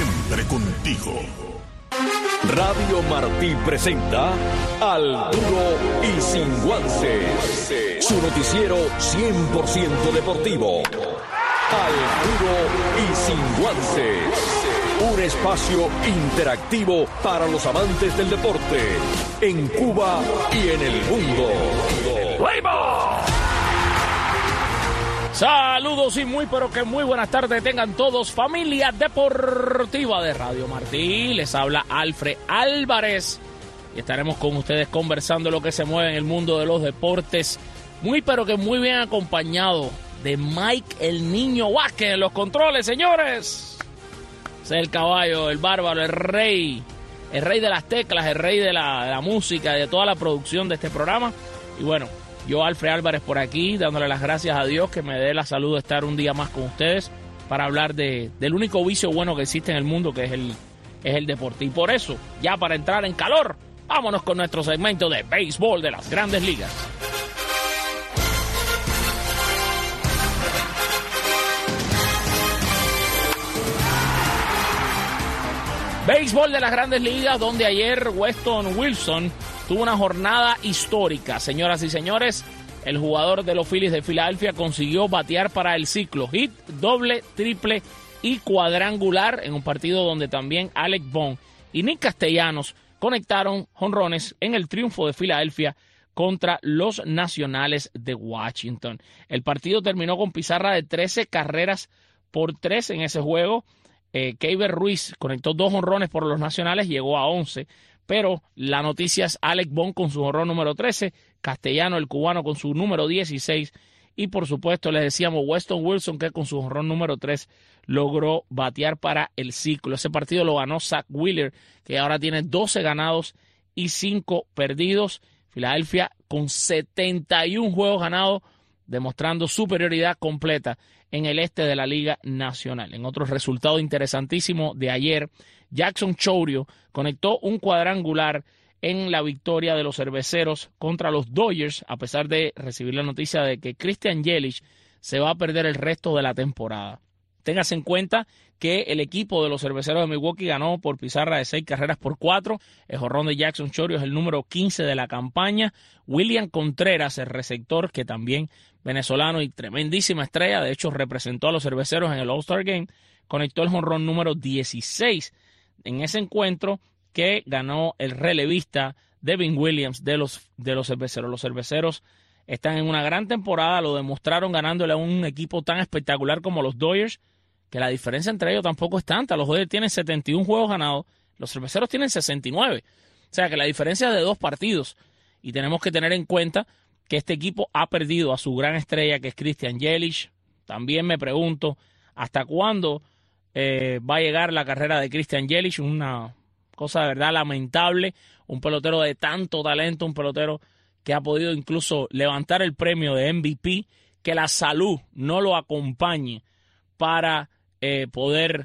siempre contigo. Radio Martí presenta Al Duro y Sin Guances, su noticiero 100% deportivo. Al Duro y Sin Guances, un espacio interactivo para los amantes del deporte en Cuba y en el mundo. Saludos y pero que muy buenas tardes tengan todos, familia deportiva de Radio Martí. Les habla Alfred Álvarez y estaremos con ustedes conversando lo que se mueve en el mundo de los deportes, pero que muy bien acompañado de Mike el Niño Vázquez en los controles, señores. Ese es el caballo, el bárbaro, el rey de las teclas, el rey de la música, de toda la producción de este programa. Y bueno, yo, Alfred Álvarez, por aquí, dándole las gracias a Dios que me dé la salud de estar un día más con ustedes para hablar del único vicio bueno que existe en el mundo, que es el deporte. Y por eso, ya para entrar en calor, vámonos con nuestro segmento de béisbol de las Grandes Ligas. Béisbol de las Grandes Ligas, donde ayer Weston Wilson tuvo una jornada histórica. Señoras y señores, el jugador de los Phillies de Filadelfia consiguió batear para el ciclo. Hit, doble, triple y cuadrangular en un partido donde también Alec Bohm y Nick Castellanos conectaron jonrones en el triunfo de Filadelfia contra los Nacionales de Washington. El partido terminó con pizarra de 13-3 en ese juego. Keiber Ruiz conectó 2 jonrones por los Nacionales, llegó a 11, pero la noticia es Alec Bohm con su jonrón número 13, Castellano, el cubano, con su número 16, y por supuesto les decíamos Weston Wilson, que con su jonrón número 3 logró batear para el ciclo. Ese partido lo ganó Zach Wheeler, que ahora tiene 12 ganados y 5 perdidos. Filadelfia con 71 juegos ganados, demostrando superioridad completa en el este de la Liga Nacional. En otro resultado interesantísimo de ayer, Jackson Chourio conectó un cuadrangular en la victoria de los Cerveceros contra los Dodgers, a pesar de recibir la noticia de que Christian Yelich se va a perder el resto de la temporada. Téngase en cuenta que el equipo de los Cerveceros de Milwaukee ganó por pizarra de 6-4. El jonrón de Jackson Chourio es el número 15 de la campaña. William Contreras, el receptor, que también venezolano y tremendísima estrella, de hecho representó a los Cerveceros en el All-Star Game, conectó el jonrón número 16 en ese encuentro que ganó el relevista Devin Williams de los Cerveceros. Los Cerveceros están en una gran temporada, lo demostraron ganándole a un equipo tan espectacular como los Dodgers, que la diferencia entre ellos tampoco es tanta. Los Dodgers tienen 71 juegos ganados, los Cerveceros tienen 69. O sea que la diferencia es de 2 partidos. Y tenemos que tener en cuenta que este equipo ha perdido a su gran estrella, que es Christian Yelich. También me pregunto hasta cuándo va a llegar la carrera de Christian Yelich. Una cosa de verdad lamentable. Un pelotero de tanto talento, un pelotero que ha podido incluso levantar el premio de MVP, que la salud no lo acompañe para poder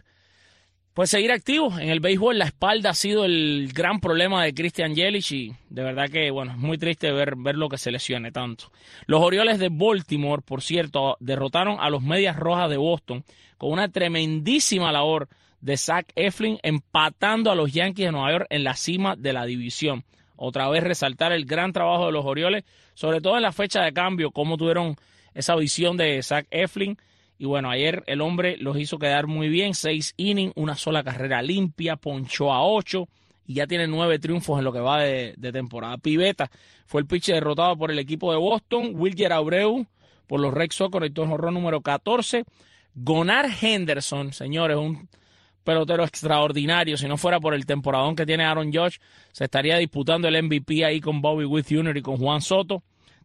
seguir activo en el béisbol. La espalda ha sido el gran problema de Christian Yelich y de verdad que es muy triste ver lo que se lesione tanto. Los Orioles de Baltimore, por cierto, derrotaron a los Medias Rojas de Boston con una tremendísima labor de Zach Eflin, empatando a los Yankees de Nueva York en la cima de la división. Otra vez resaltar el gran trabajo de los Orioles, sobre todo en la fecha de cambio, cómo tuvieron esa visión de Zach Eflin. Y bueno, ayer el hombre los hizo quedar muy bien, 6 innings, una sola carrera limpia, ponchó a 8 y ya tiene 9 triunfos en lo que va de temporada. Pivetta fue el pitcher derrotado por el equipo de Boston. Wilker Abreu por los Red Sox conectó el jonrón número 14. Gunnar Henderson, señores, un pelotero extraordinario. Si no fuera por el temporadón que tiene Aaron Judge, se estaría disputando el MVP ahí con Bobby Witt Jr. y con Juan Soto.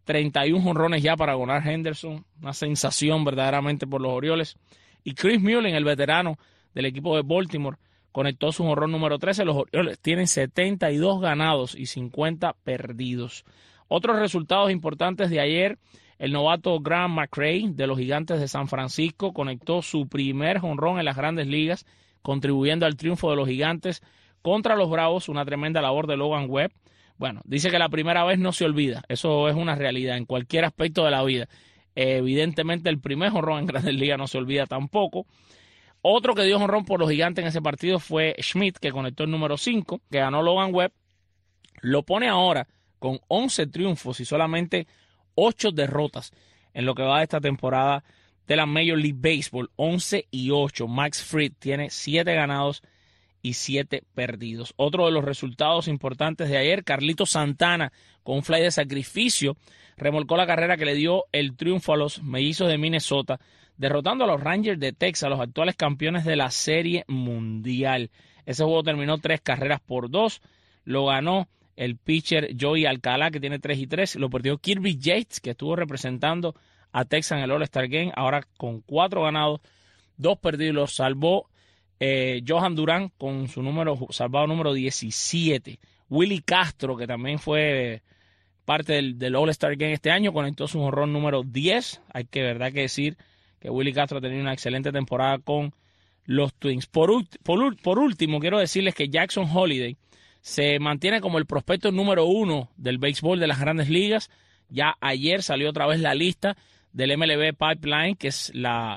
31 jonrones ya para Gunnar Henderson, una sensación verdaderamente por los Orioles. Y Chris Mullin, el veterano del equipo de Baltimore, conectó su jonrón número 13. Los Orioles tienen 72 ganados y 50 perdidos. Otros resultados importantes de ayer: el novato Graham McRae de los Gigantes de San Francisco conectó su primer jonrón en las Grandes Ligas, contribuyendo al triunfo de los Gigantes contra los Bravos. Una tremenda labor de Logan Webb. Bueno, dice que la primera vez no se olvida. Eso es una realidad en cualquier aspecto de la vida. Evidentemente el primer jonrón en Grandes Ligas no se olvida tampoco. Otro que dio jonrón por los Gigantes en ese partido fue Schmidt, que conectó el número 5, que ganó Logan Webb. Lo pone ahora con 11 triunfos y solamente 8 derrotas en lo que va de esta temporada de la Major League Baseball. 11-8. Max Fried tiene 7 ganados y 7 perdidos. Otro de los resultados importantes de ayer, Carlito Santana, con un fly de sacrificio, remolcó la carrera que le dio el triunfo a los Mellizos de Minnesota, derrotando a los Rangers de Texas, los actuales campeones de la Serie Mundial. Ese juego terminó 3-2. Lo ganó el pitcher Joey Alcalá, que tiene 3-3. Lo perdió Kirby Yates, que estuvo representando a Texas en el All-Star Game, ahora con 4 ganados, 2 perdidos. Los salvó Johan Durán con su salvado número 17. Willie Castro, que también fue parte del All-Star Game este año, conectó su jonrón número 10. Hay que decir que Willie Castro ha tenido una excelente temporada con los Twins. Por último, quiero decirles que Jackson Holliday se mantiene como el prospecto número 1 del béisbol de las Grandes Ligas. Ya ayer salió otra vez la lista del MLB Pipeline, que es la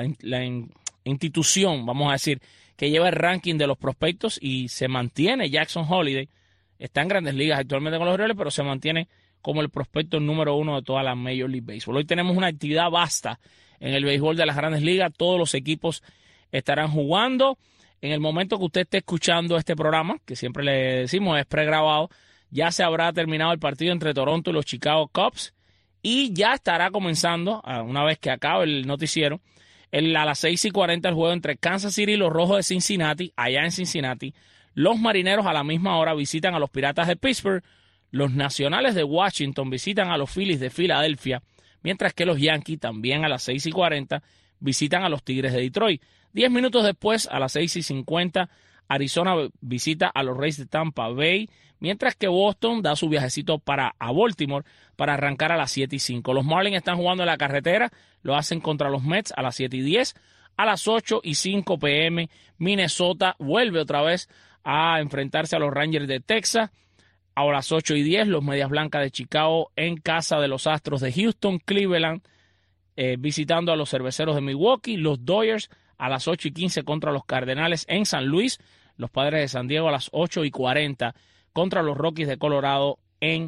institución, vamos a decir, que lleva el ranking de los prospectos, y se mantiene Jackson Holliday. Está en Grandes Ligas actualmente con los Orioles, pero se mantiene como el prospecto número 1 de toda la Major League Baseball. Hoy tenemos una actividad vasta en el béisbol de las Grandes Ligas. Todos los equipos estarán jugando. En el momento que usted esté escuchando este programa, que siempre le decimos es pregrabado, ya se habrá terminado el partido entre Toronto y los Chicago Cubs, y ya estará comenzando, una vez que acabe el noticiero, a las 6:40 el juego entre Kansas City y los Rojos de Cincinnati, allá en Cincinnati. Los Marineros a la misma hora visitan a los Piratas de Pittsburgh. Los Nacionales de Washington visitan a los Phillies de Filadelfia, mientras que los Yankees también a las 6:40 visitan a los Tigres de Detroit. 10 minutos después, a las 6:50, Arizona visita a los Rays de Tampa Bay, mientras que Boston da su viajecito a Baltimore para arrancar a las 7:05. Los Marlins están jugando en la carretera, lo hacen contra los Mets a las 7:10. A las 8:05 p.m., Minnesota vuelve otra vez a enfrentarse a los Rangers de Texas. A las 8:10, los Medias Blancas de Chicago en casa de los Astros de Houston. Cleveland visitando a los Cerveceros de Milwaukee. Los Dodgers a las 8:15 contra los Cardenales en San Luis. Los Padres de San Diego a las 8:40 contra los Rockies de Colorado en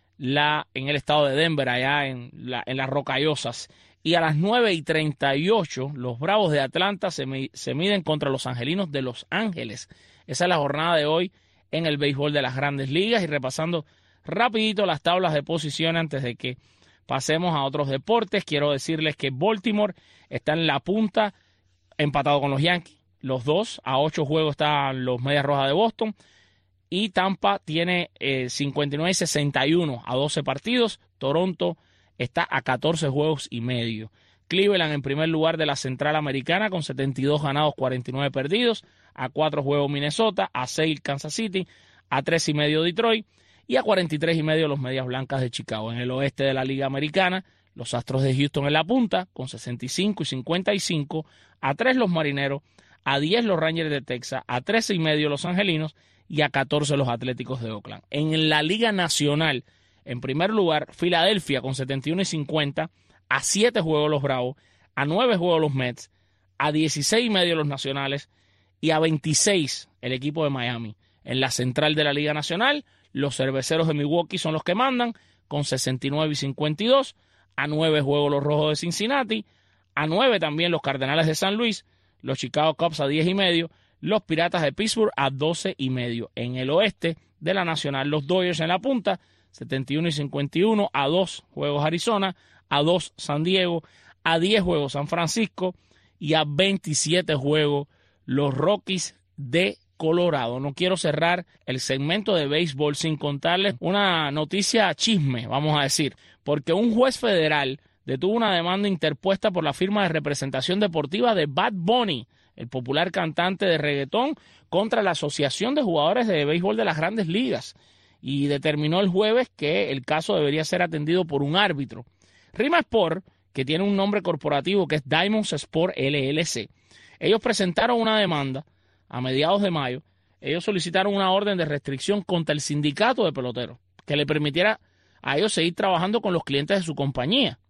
el estado de Denver, allá en las Rocallosas. Y a las 9:38, los Bravos de Atlanta se miden contra los Angelinos de Los Ángeles. Esa es la jornada de hoy en el béisbol de las Grandes Ligas. Y repasando rapidito las tablas de posición antes de que pasemos a otros deportes, quiero decirles que Baltimore está en la punta, empatado con los Yankees. Los dos, a 8 juegos están los Medias Rojas de Boston. Y Tampa tiene 59 y 61 a 12 partidos. Toronto está a 14 juegos y medio. Cleveland en primer lugar de la Central Americana con 72 ganados, 49 perdidos. A 4 juegos Minnesota, a 6 Kansas City, a 3 y medio Detroit y a 43 y medio los Medias Blancas de Chicago. En el oeste de la Liga Americana, los Astros de Houston en la punta con 65 y 55, a 3 los Marineros, a 10 los Rangers de Texas, a 13 y medio los Angelinos y a 14 los Atléticos de Oakland. En la Liga Nacional, en primer lugar, Filadelfia con 71 y 50, a 7 juegos los Bravos, a 9 juegos los Mets, a 16 y medio los Nacionales y a 26 el equipo de Miami. En la central de la Liga Nacional, los Cerveceros de Milwaukee son los que mandan con 69 y 52, a 9 juegos los Rojos de Cincinnati, a 9 también los Cardenales de San Luis, los Chicago Cubs a 10 y medio, los Piratas de Pittsburgh a 12 y medio. En el oeste de la Nacional, los Dodgers en la punta, 71 y 51, a 2 juegos Arizona, a 2 San Diego, a 10 juegos San Francisco y a 27 juegos los Rockies de Colorado. No quiero cerrar el segmento de béisbol sin contarles una noticia chisme, vamos a decir, porque un juez federal detuvo una demanda interpuesta por la firma de representación deportiva de Bad Bunny, el popular cantante de reggaetón, contra la Asociación de Jugadores de Béisbol de las Grandes Ligas, y determinó el jueves que el caso debería ser atendido por un árbitro. Rima Sport, que tiene un nombre corporativo que es Diamonds Sport LLC, ellos presentaron una demanda a mediados de mayo. Ellos solicitaron una orden de restricción contra el sindicato de peloteros que le permitiera a ellos seguir trabajando con los clientes de su compañía.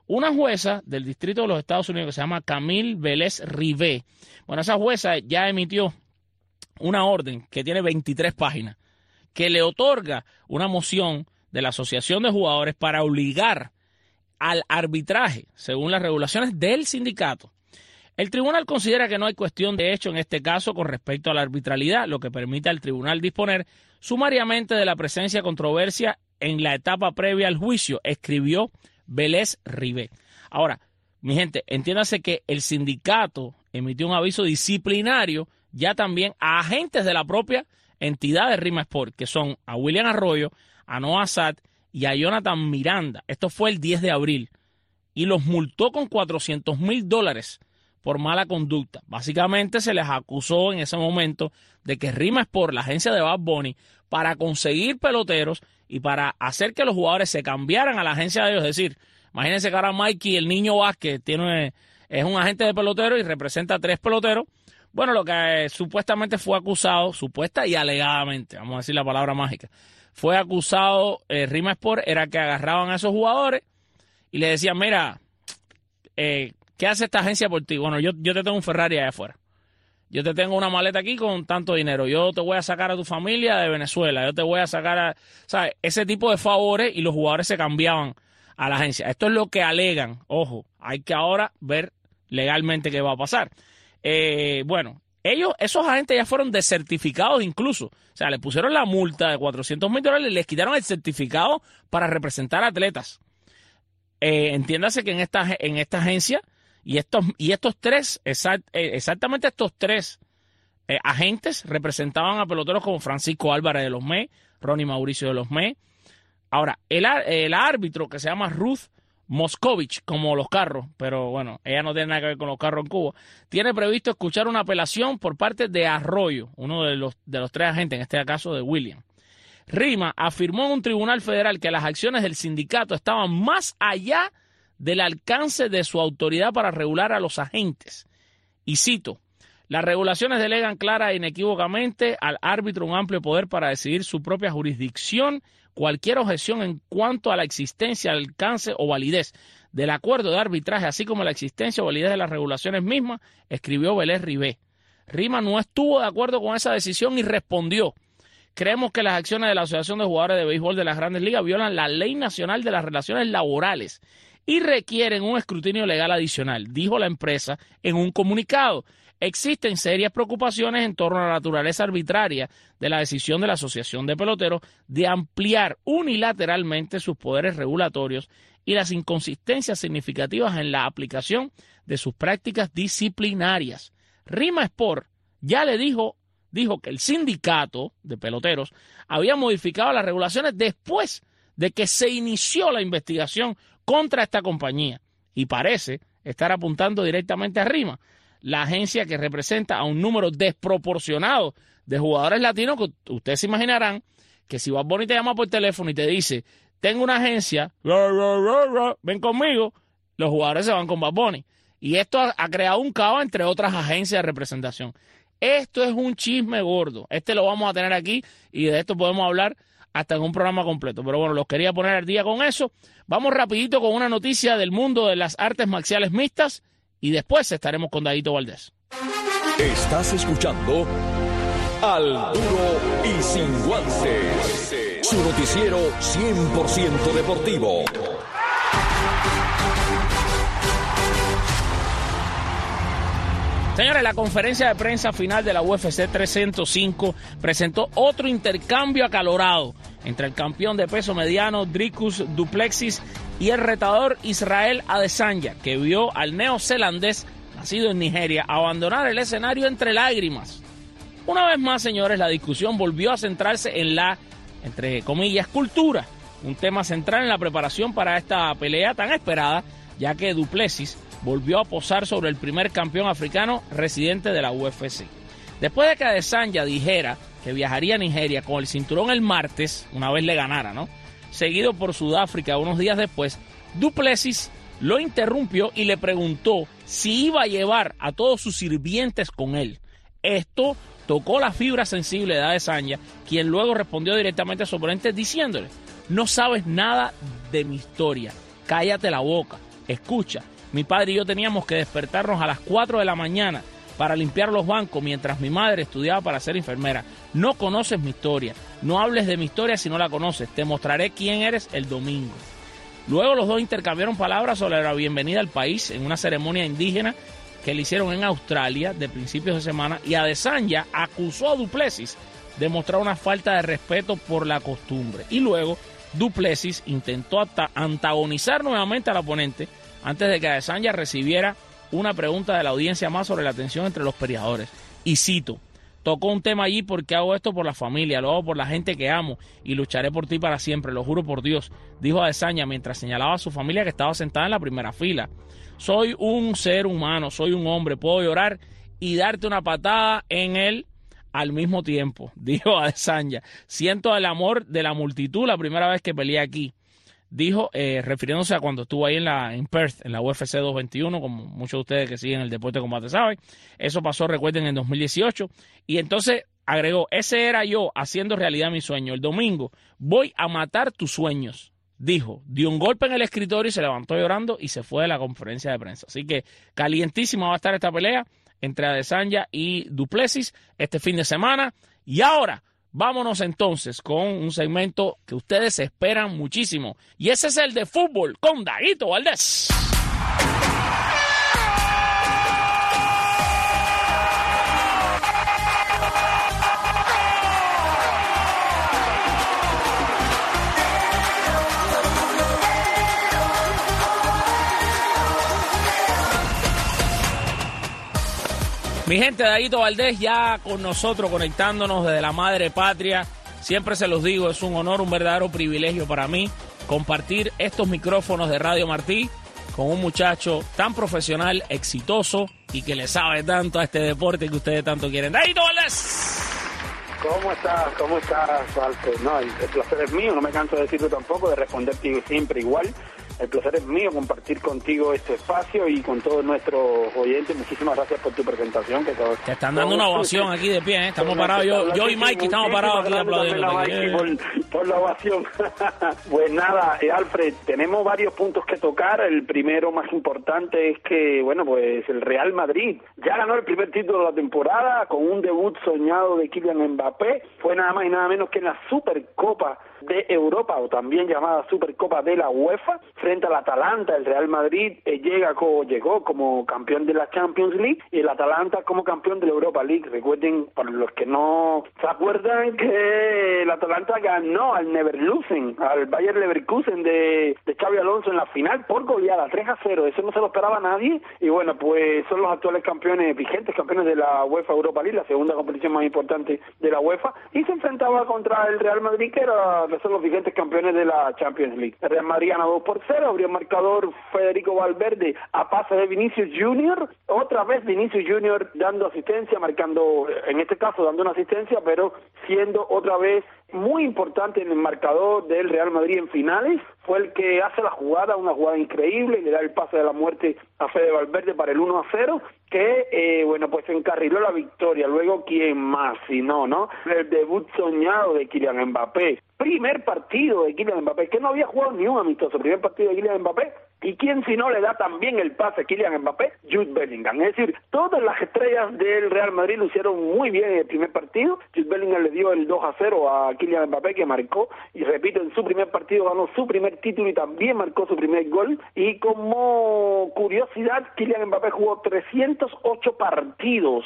Una jueza del Distrito de los Estados Unidos que se llama Camille Velez-Rivé, bueno, esa jueza ya emitió una orden que tiene 23 páginas, que le otorga una moción de la Asociación de Jugadores para obligar al arbitraje, según las regulaciones del sindicato. El tribunal considera que no hay cuestión de hecho en este caso con respecto a la arbitralidad, lo que permite al tribunal disponer sumariamente de la presencia de controversia en la etapa previa al juicio, escribió Velez-Rivé. Ahora, mi gente, entiéndase que el sindicato emitió un aviso disciplinario ya también a agentes de la propia entidad de Rima Sport, que son a William Arroyo, a Noah Sad y a Jonathan Miranda. Esto fue el 10 de abril y los multó con $400,000 por mala conducta. Básicamente se les acusó en ese momento de que Rima Sport, la agencia de Bad Bunny, para conseguir peloteros y para hacer que los jugadores se cambiaran a la agencia de ellos. Es decir, imagínense que ahora Mikey, el niño Vázquez, es un agente de pelotero y representa a 3 peloteros. Bueno, lo que supuestamente fue acusado, supuesta y alegadamente, vamos a decir la palabra mágica, fue acusado Rima Sport, era que agarraban a esos jugadores y le decían, mira, ¿qué hace esta agencia por ti? Bueno, yo te tengo un Ferrari allá afuera. Yo te tengo una maleta aquí con tanto dinero. Yo te voy a sacar a tu familia de Venezuela. Yo te voy a sacar a... ¿Sabes? Ese tipo de favores y los jugadores se cambiaban a la agencia. Esto es lo que alegan. Ojo, hay que ahora ver legalmente qué va a pasar. Bueno, esos agentes ya fueron desertificados incluso. O sea, le pusieron la multa de $400,000 y les quitaron el certificado para representar atletas. Entiéndase que en esta agencia y estos 3, exactamente estos 3 agentes representaban a peloteros como Francisco Álvarez de los Mets, Ronnie Mauricio de los Mets. Ahora, el árbitro que se llama Ruth Moscovich, como los carros, pero bueno, ella no tiene nada que ver con los carros en Cuba, tiene previsto escuchar una apelación por parte de Arroyo, uno de los 3 agentes, en este caso de William. Rima afirmó en un tribunal federal que las acciones del sindicato estaban más allá del alcance de su autoridad para regular a los agentes. Y cito, las regulaciones delegan clara e inequívocamente al árbitro un amplio poder para decidir su propia jurisdicción. Cualquier objeción en cuanto a la existencia, alcance o validez del acuerdo de arbitraje, así como la existencia o validez de las regulaciones mismas, escribió Velez-Rivé. Rima no estuvo de acuerdo con esa decisión y respondió, creemos que las acciones de la Asociación de Jugadores de Béisbol de las Grandes Ligas violan la Ley Nacional de las Relaciones Laborales y requieren un escrutinio legal adicional, dijo la empresa en un comunicado. Existen serias preocupaciones en torno a la naturaleza arbitraria de la decisión de la Asociación de Peloteros de ampliar unilateralmente sus poderes regulatorios y las inconsistencias significativas en la aplicación de sus prácticas disciplinarias. Rima Sport ya le dijo que el sindicato de peloteros había modificado las regulaciones después de que se inició la investigación contra esta compañía y parece estar apuntando directamente a Rima, la agencia que representa a un número desproporcionado de jugadores latinos que ustedes se imaginarán que si Bad Bunny te llama por teléfono y te dice, tengo una agencia, ven conmigo, los jugadores se van con Bad Bunny. Y esto ha creado un caos entre otras agencias de representación. Esto es un chisme gordo. Lo vamos a tener aquí y de esto podemos hablar hasta en un programa completo. Pero bueno, los quería poner al día con eso. Vamos rapidito con una noticia del mundo de las artes marciales mixtas y después estaremos con Dadito Valdés. Estás escuchando Al Duro y Sin Guantes, su noticiero 100% deportivo. Señores, la conferencia de prensa final de la UFC 305 presentó otro intercambio acalorado entre el campeón de peso mediano Dricus du Plessis y el retador Israel Adesanya, que vio al neozelandés, nacido en Nigeria, abandonar el escenario entre lágrimas. Una vez más, señores, la discusión volvió a centrarse en la, entre comillas, cultura, un tema central en la preparación para esta pelea tan esperada, ya que du Plessis volvió a posar sobre el primer campeón africano residente de la UFC. Después de que Adesanya dijera que viajaría a Nigeria con el cinturón el martes, una vez le ganara, ¿no?, seguido por Sudáfrica unos días después, du Plessis lo interrumpió y le preguntó si iba a llevar a todos sus sirvientes con él. Esto tocó la fibra sensible de Adesanya, quien luego respondió directamente a su oponente diciéndole: no sabes nada de mi historia, cállate la boca. Escucha, mi padre y yo teníamos que despertarnos a las 4 de la mañana para limpiar los bancos mientras mi madre estudiaba para ser enfermera. No conoces mi historia. No hables de mi historia si no la conoces. Te mostraré quién eres el domingo. Luego los dos intercambiaron palabras sobre la bienvenida al país en una ceremonia indígena que le hicieron en Australia de principios de semana, y Adesanya acusó a du Plessis de mostrar una falta de respeto por la costumbre. Y luego du Plessis intentó antagonizar nuevamente al oponente antes de que Adesanya recibiera una pregunta de la audiencia más sobre la tensión entre los peleadores. Y cito, tocó un tema allí porque hago esto por la familia, lo hago por la gente que amo y lucharé por ti para siempre, lo juro por Dios, dijo Adesanya mientras señalaba a su familia que estaba sentada en la primera fila. Soy un ser humano, soy un hombre, puedo llorar y darte una patada en él al mismo tiempo, dijo Adesanya. Siento el amor de la multitud la primera vez que peleé aquí. Dijo, refiriéndose a cuando estuvo ahí en Perth, en la UFC 221, como muchos de ustedes que siguen el deporte de combate saben. Eso pasó, recuerden, en 2018. Y entonces agregó, ese era yo haciendo realidad mi sueño. El domingo voy a matar tus sueños, dijo. Dio un golpe en el escritorio y se levantó llorando y se fue de la conferencia de prensa. Así que calientísima va a estar esta pelea entre Adesanya y du Plessis este fin de semana. Y ahora vámonos entonces con un segmento que ustedes esperan muchísimo. Y ese es el de fútbol con Daguito Valdés. Mi gente, Daguito Valdés ya con nosotros, conectándonos desde la madre patria. Siempre se los digo, es un honor, un verdadero privilegio para mí compartir estos micrófonos de Radio Martí con un muchacho tan profesional, exitoso y que le sabe tanto a este deporte que ustedes tanto quieren. ¡Daguito Valdés! ¿Cómo estás? ¿Cómo estás, Walter? No, el placer es mío, no me canso de decirlo tampoco, de responderte siempre igual. El placer es mío compartir contigo este espacio y con todos nuestros oyentes. Muchísimas gracias por tu presentación. Que te están dando una ovación aquí de pie, ¿eh? Estamos parados, yo y Mikey estamos parados aquí aplaudiendo. Por la ovación. Pues nada, Alfred, tenemos varios puntos que tocar. El primero más importante es que, bueno, pues el Real Madrid ya ganó el primer título de la temporada con un debut soñado de Kylian Mbappé. Fue nada más y nada menos que en la Supercopa de Europa, o también llamada Supercopa de la UEFA, frente al Atalanta. El Real Madrid llegó como campeón de la Champions League y el Atalanta como campeón de la Europa League. Recuerden, para los que no se acuerdan, que el Atalanta ganó al Leverkusen, al Bayer Leverkusen de Xabi Alonso en la final por goleada 3-0. Eso no se lo esperaba nadie y bueno, pues son los actuales campeones, vigentes campeones de la UEFA Europa League, la segunda competición más importante de la UEFA, y se enfrentaba contra el Real Madrid, que son los vigentes campeones de la Champions League. El Real Madrid ganó 2-0, abrió el marcador Federico Valverde a pase de Vinicius Junior, otra vez Vinicius Junior dando asistencia, marcando, en este caso dando una asistencia, pero siendo otra vez muy importante en el marcador del Real Madrid en finales. Fue el que hace la jugada, una jugada increíble, y le da el pase de la muerte a Fede Valverde para el 1-0, que, bueno, pues encarriló la victoria. Luego, ¿quién más? Si no, el debut soñado de Kylian Mbappé. Primer partido de Kylian Mbappé, que no había jugado ni un amistoso. Primer partido de Kylian Mbappé. ¿Y quién si no le da también el pase a Kylian Mbappé? Jude Bellingham. Es decir, todas las estrellas del Real Madrid lo hicieron muy bien en el primer partido. Jude Bellingham le dio el 2-0 a Kylian Mbappé, que marcó, y repito, en su primer partido ganó su primer título y también marcó su primer gol. Y como curiosidad, Kylian Mbappé jugó 308 partidos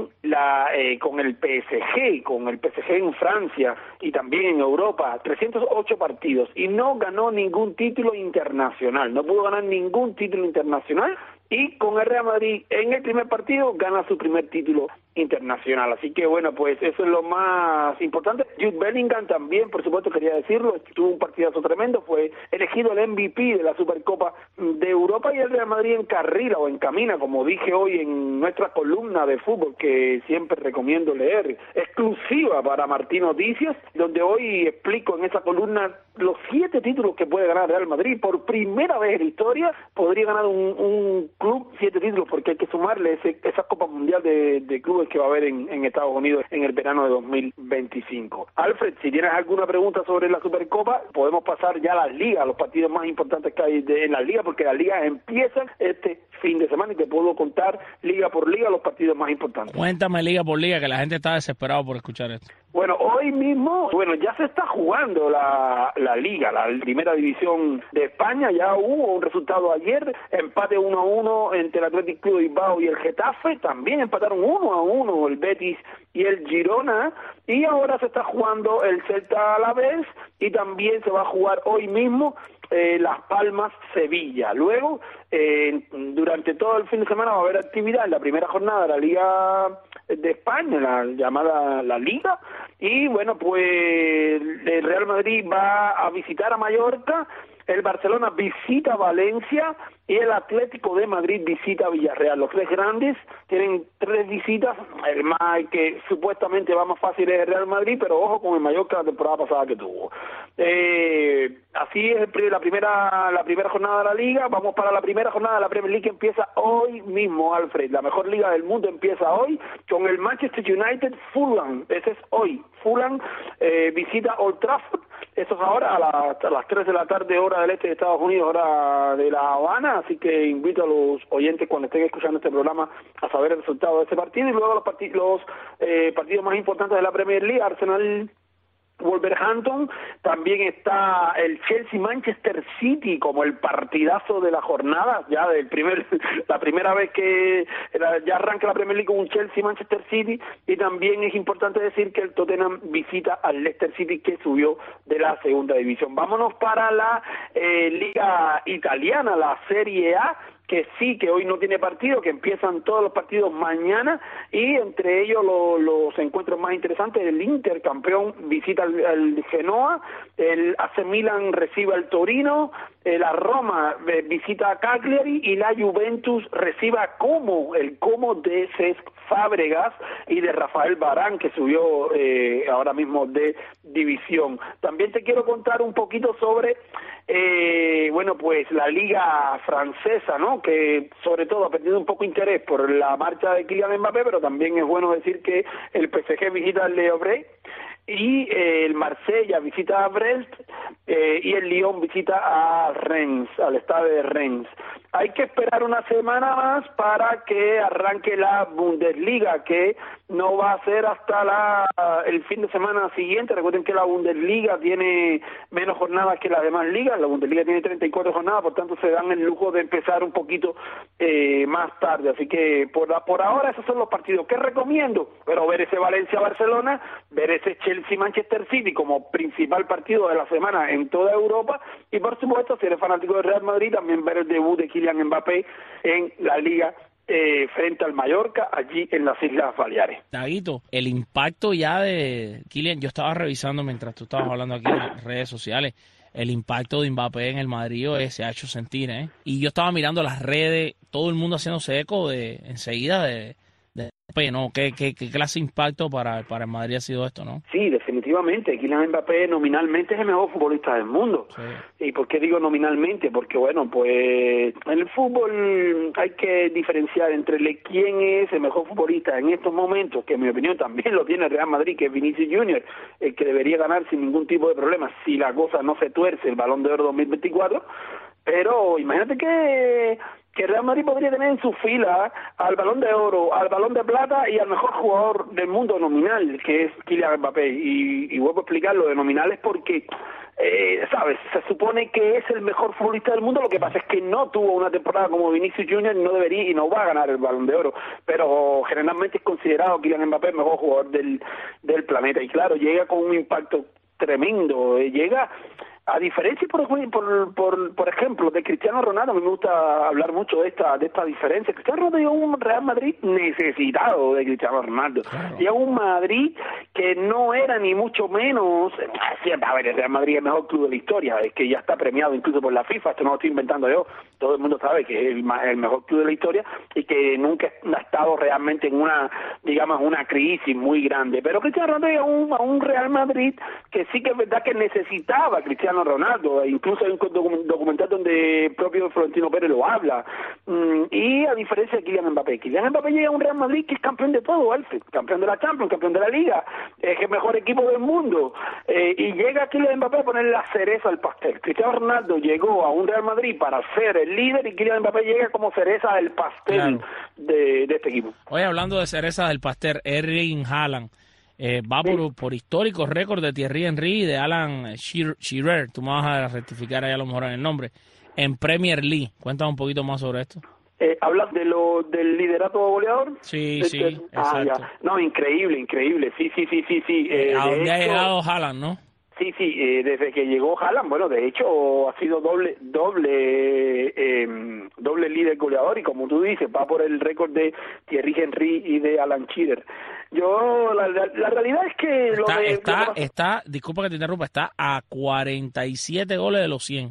con el PSG en Francia y también en Europa, 308 partidos, y no ganó ningún título internacional, no pudo ganar ningún título internacional, y con el Real Madrid en el primer partido gana su primer título internacional. Así que bueno, pues eso es lo más importante. Jude Bellingham también, por supuesto, quería decirlo, tuvo un partidazo tremendo, fue elegido el MVP de la Supercopa de Europa, y el Real Madrid encamina, como dije hoy en nuestra columna de fútbol, que siempre recomiendo leer, exclusiva para Martí Noticias, donde hoy explico en esa columna los 7 títulos que puede ganar Real Madrid. Por primera vez en la historia podría ganar un club 7 títulos, porque hay que sumarle esa Copa Mundial de clubes que va a haber en Estados Unidos en el verano de 2025. Alfred, si tienes alguna pregunta sobre la Supercopa, podemos pasar ya a las ligas, a los partidos más importantes que hay en las ligas, porque las ligas empiezan este fin de semana y te puedo contar liga por liga los partidos más importantes. Cuéntame liga por liga, que la gente está desesperada por escuchar esto. Bueno, hoy mismo, ya se está jugando la liga, la primera división de España. Ya hubo un resultado ayer, empate 1-1 entre el Athletic Club de Bilbao y el Getafe. También empataron 1-1 el Betis y el Girona. Y ahora se está jugando el Celta Alavés y también se va a jugar hoy mismo Las Palmas Sevilla. Luego, durante todo el fin de semana va a haber actividad en la primera jornada de la Liga de España, la llamada La Liga, y bueno, pues el Real Madrid va a visitar a Mallorca, el Barcelona visita Valencia y el Atlético de Madrid visita Villarreal. Los tres grandes tienen 3 visitas, el más que supuestamente va más fácil es el Real Madrid, pero ojo con el Mallorca la temporada pasada que tuvo. Así es la primera jornada de la Liga. Vamos para la primera jornada de la Premier League que empieza hoy mismo, Alfred. La mejor liga del mundo empieza hoy con el Manchester United Fulham. Ese es hoy. Fulham visita Old Trafford. Eso es ahora a las 3 de la tarde, hora del este de Estados Unidos, hora de La Habana. Así que invito a los oyentes cuando estén escuchando este programa a saber el resultado de ese partido. Y luego los partidos más importantes de la Premier League, Arsenal Wolverhampton, también está el Chelsea-Manchester City como el partidazo de la jornada, ya la primera vez que ya arranca la Premier League con un Chelsea-Manchester City, y también es importante decir que el Tottenham visita al Leicester City que subió de la segunda división. Vámonos para la Liga Italiana, la Serie A, que hoy no tiene partido, que empiezan todos los partidos mañana, y entre ellos los encuentros más interesantes: el Inter, campeón, visita al Genoa, el AC Milan recibe al Torino, la Roma visita a Cagliari y la Juventus recibe a el Como de Cesc Fábregas y de Rafael Varane, que subió ahora mismo de división. También te quiero contar un poquito sobre pues la liga francesa, ¿no? Que sobre todo ha perdido un poco interés por la marcha de Kylian Mbappé, pero también es bueno decir que el PSG visita al Le Havre y el Marsella visita a Brest y el Lyon visita a Rennes, al estadio de Rennes. Hay que esperar una semana más para que arranque la Bundesliga, que no va a ser hasta el fin de semana siguiente. Recuerden que la Bundesliga tiene menos jornadas que las demás ligas. La Bundesliga tiene 34 jornadas, por tanto se dan el lujo de empezar un poquito más tarde. Así que por ahora esos son los partidos que recomiendo. Pero ver ese Valencia-Barcelona, ver ese Chelsea-Manchester City como principal partido de la semana en toda Europa, y por supuesto, si eres fanático del Real Madrid, también ver el debut de Kylian Mbappé en la Liga frente al Mallorca, allí en las Islas Baleares. Daguito, el impacto ya de Kylian, yo estaba revisando mientras tú estabas hablando aquí en redes sociales, el impacto de Mbappé en el Madrid se ha hecho sentir, y yo estaba mirando las redes, todo el mundo haciéndose eco enseguida de Mbappé, ¿no? ¿Qué clase de impacto para el Madrid ha sido esto, no? Sí, definitivamente. Kylian Mbappé nominalmente es el mejor futbolista del mundo. Sí. ¿Y por qué digo nominalmente? Porque, bueno, pues en el fútbol hay que diferenciar entre quién es el mejor futbolista en estos momentos, que en mi opinión también lo tiene el Real Madrid, que es Vinicius Junior, el que debería ganar sin ningún tipo de problema si la cosa no se tuerce el Balón de Oro 2024. Pero imagínate que Real Madrid podría tener en su fila al Balón de Oro, al Balón de Plata y al mejor jugador del mundo nominal, que es Kylian Mbappé. Y vuelvo a explicar lo de nominal es porque, ¿sabes? Se supone que es el mejor futbolista del mundo, lo que pasa es que no tuvo una temporada como Vinicius Junior, no debería y no va a ganar el Balón de Oro. Pero generalmente es considerado Kylian Mbappé el mejor jugador del planeta. Y claro, llega con un impacto tremendo, llega... A diferencia, por ejemplo, de Cristiano Ronaldo, a mí me gusta hablar mucho de esta diferencia. Cristiano Ronaldo llegó a un Real Madrid necesitado de Cristiano Ronaldo. Claro. Llega a un Madrid que no era ni mucho menos, a ver, el Real Madrid es el mejor club de la historia, es que ya está premiado incluso por la FIFA, esto no lo estoy inventando yo, todo el mundo sabe que es el mejor club de la historia y que nunca ha estado realmente en una, digamos, una crisis muy grande, pero Cristiano Ronaldo a un Real Madrid que sí que es verdad que necesitaba a Cristiano Ronaldo, incluso hay un documental donde el propio Florentino Pérez lo habla, y a diferencia de Kylian Mbappé llega a un Real Madrid que es campeón de todo, Alfred, campeón de la Champions, campeón de la Liga, es el mejor equipo del mundo, y llega Kylian Mbappé a poner la cereza al pastel. Cristiano Ronaldo llegó a un Real Madrid para ser el líder y Kylian Mbappé llega como cereza del pastel, claro, de este equipo. Oye, hablando de cereza del pastel, Erling Haaland va por históricos récords de Thierry Henry y de Alan Shearer, tú me vas a rectificar ahí a lo mejor en el nombre, en Premier League. Cuéntame un poquito más sobre esto. ¿Hablas del liderato goleador? Sí, exacto. Ya. No, increíble, sí. ¿A dónde ha llegado Haaland, no? Sí, desde que llegó Haaland, bueno, de hecho ha sido doble líder goleador y como tú dices, va por el récord de Thierry Henry y de Alan Shearer. La realidad es que está, disculpa que te interrumpa, está a 47 goles de los 100.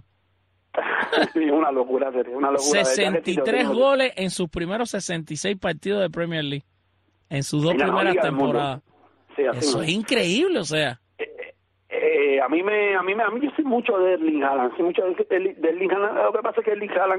Una locura, una locura. 63 goles en sus primeros 66 partidos de Premier League, en sus dos primeras temporadas. Sí, eso es increíble, o sea. A mí yo soy mucho de Erling Haaland, Lo que pasa es que Erling Haaland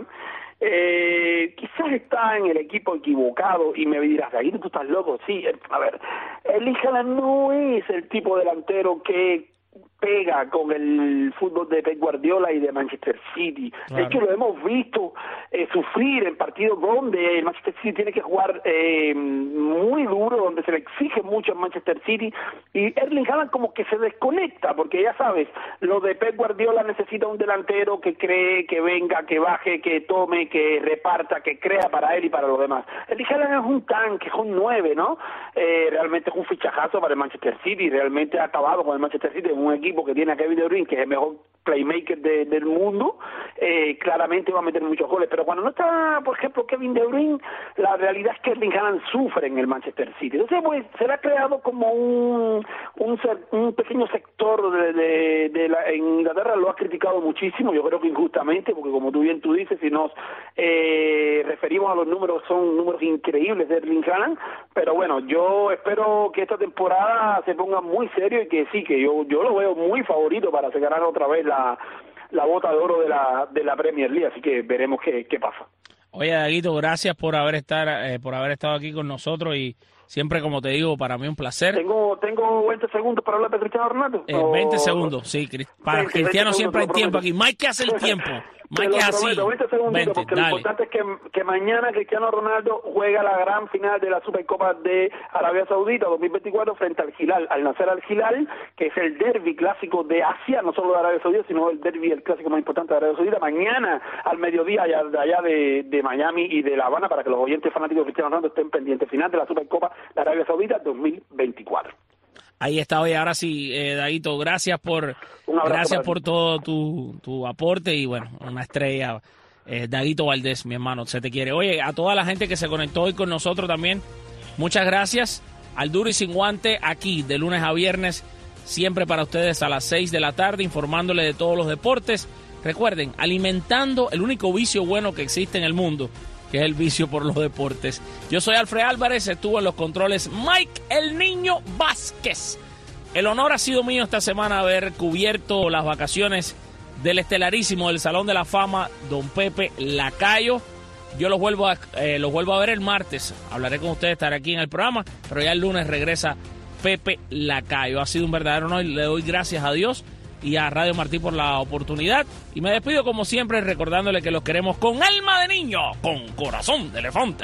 quizás está en el equipo equivocado y me dirás, ahí tú estás loco. Sí, a ver, Erling Haaland no es el tipo delantero que pega con el fútbol de Pep Guardiola y de Manchester City. Claro. De hecho, lo hemos visto sufrir en partidos donde el Manchester City tiene que jugar muy duro, donde se le exige mucho en Manchester City, y Erling Haaland como que se desconecta, porque ya sabes, lo de Pep Guardiola necesita un delantero que cree, que venga, que baje, que tome, que reparta, que crea para él y para los demás. Erling Haaland es un tanque, es un 9, ¿no? Realmente es un fichajazo para el Manchester City, realmente ha acabado con el Manchester City, un equipo que tiene a Kevin De Bruyne, que es el mejor playmaker del mundo, claramente va a meter muchos goles, pero cuando no está, por ejemplo, Kevin De Bruyne, la realidad es que Erling Haaland sufre en el Manchester City. Entonces, pues, se le ha creado como un pequeño sector en Inglaterra, lo ha criticado muchísimo, yo creo que injustamente, porque como tú dices, si nos referimos a los números, son números increíbles de Erling Haaland, pero bueno, yo espero que esta temporada se ponga muy serio y que sí, que yo lo veo muy favorito para ganar otra vez la bota de oro de la Premier League, así que veremos qué pasa. Oye, Daguito, gracias por haber estado aquí con nosotros y siempre, como te digo, para mí un placer. Tengo 20 segundos para hablar de Cristiano Ronaldo. 20 segundos, sí. Para Cristiano siempre hay tiempo aquí. Mike, ¿qué hace el tiempo? Mike, es así. 20 segunditos, porque lo importante es que mañana Cristiano Ronaldo juega la gran final de la Supercopa de Arabia Saudita 2024 frente al Hilal, al Nasser Al Hilal, que es el derbi clásico de Asia, no solo de Arabia Saudita, sino el derbi, el clásico más importante de Arabia Saudita, mañana al mediodía allá de Miami y de La Habana, para que los oyentes fanáticos de Cristiano Ronaldo estén pendientes. Final de la Supercopa de Arabia Saudita 2024. Ahí está. Oye, ahora sí, Daguito, gracias por todo tu aporte y bueno, una estrella, Daguito Valdés, mi hermano, se te quiere. Oye, a toda la gente que se conectó hoy con nosotros también, muchas gracias. Al Duro y Sin Guante, aquí de lunes a viernes, siempre para ustedes a las 6 de la tarde, informándole de todos los deportes. Recuerden, alimentando el único vicio bueno que existe en el mundo, que es el vicio por los deportes. Yo soy Alfred Álvarez, estuvo en los controles Mike el Niño Vázquez. El honor ha sido mío esta semana haber cubierto las vacaciones del estelarísimo del Salón de la Fama, don Pepe Lacayo. Yo los vuelvo a ver el martes, hablaré con ustedes, estaré aquí en el programa, pero ya el lunes regresa Pepe Lacayo. Ha sido un verdadero honor y le doy gracias a Dios y a Radio Martí por la oportunidad, y me despido como siempre recordándole que los queremos con alma de niño, con corazón de elefante.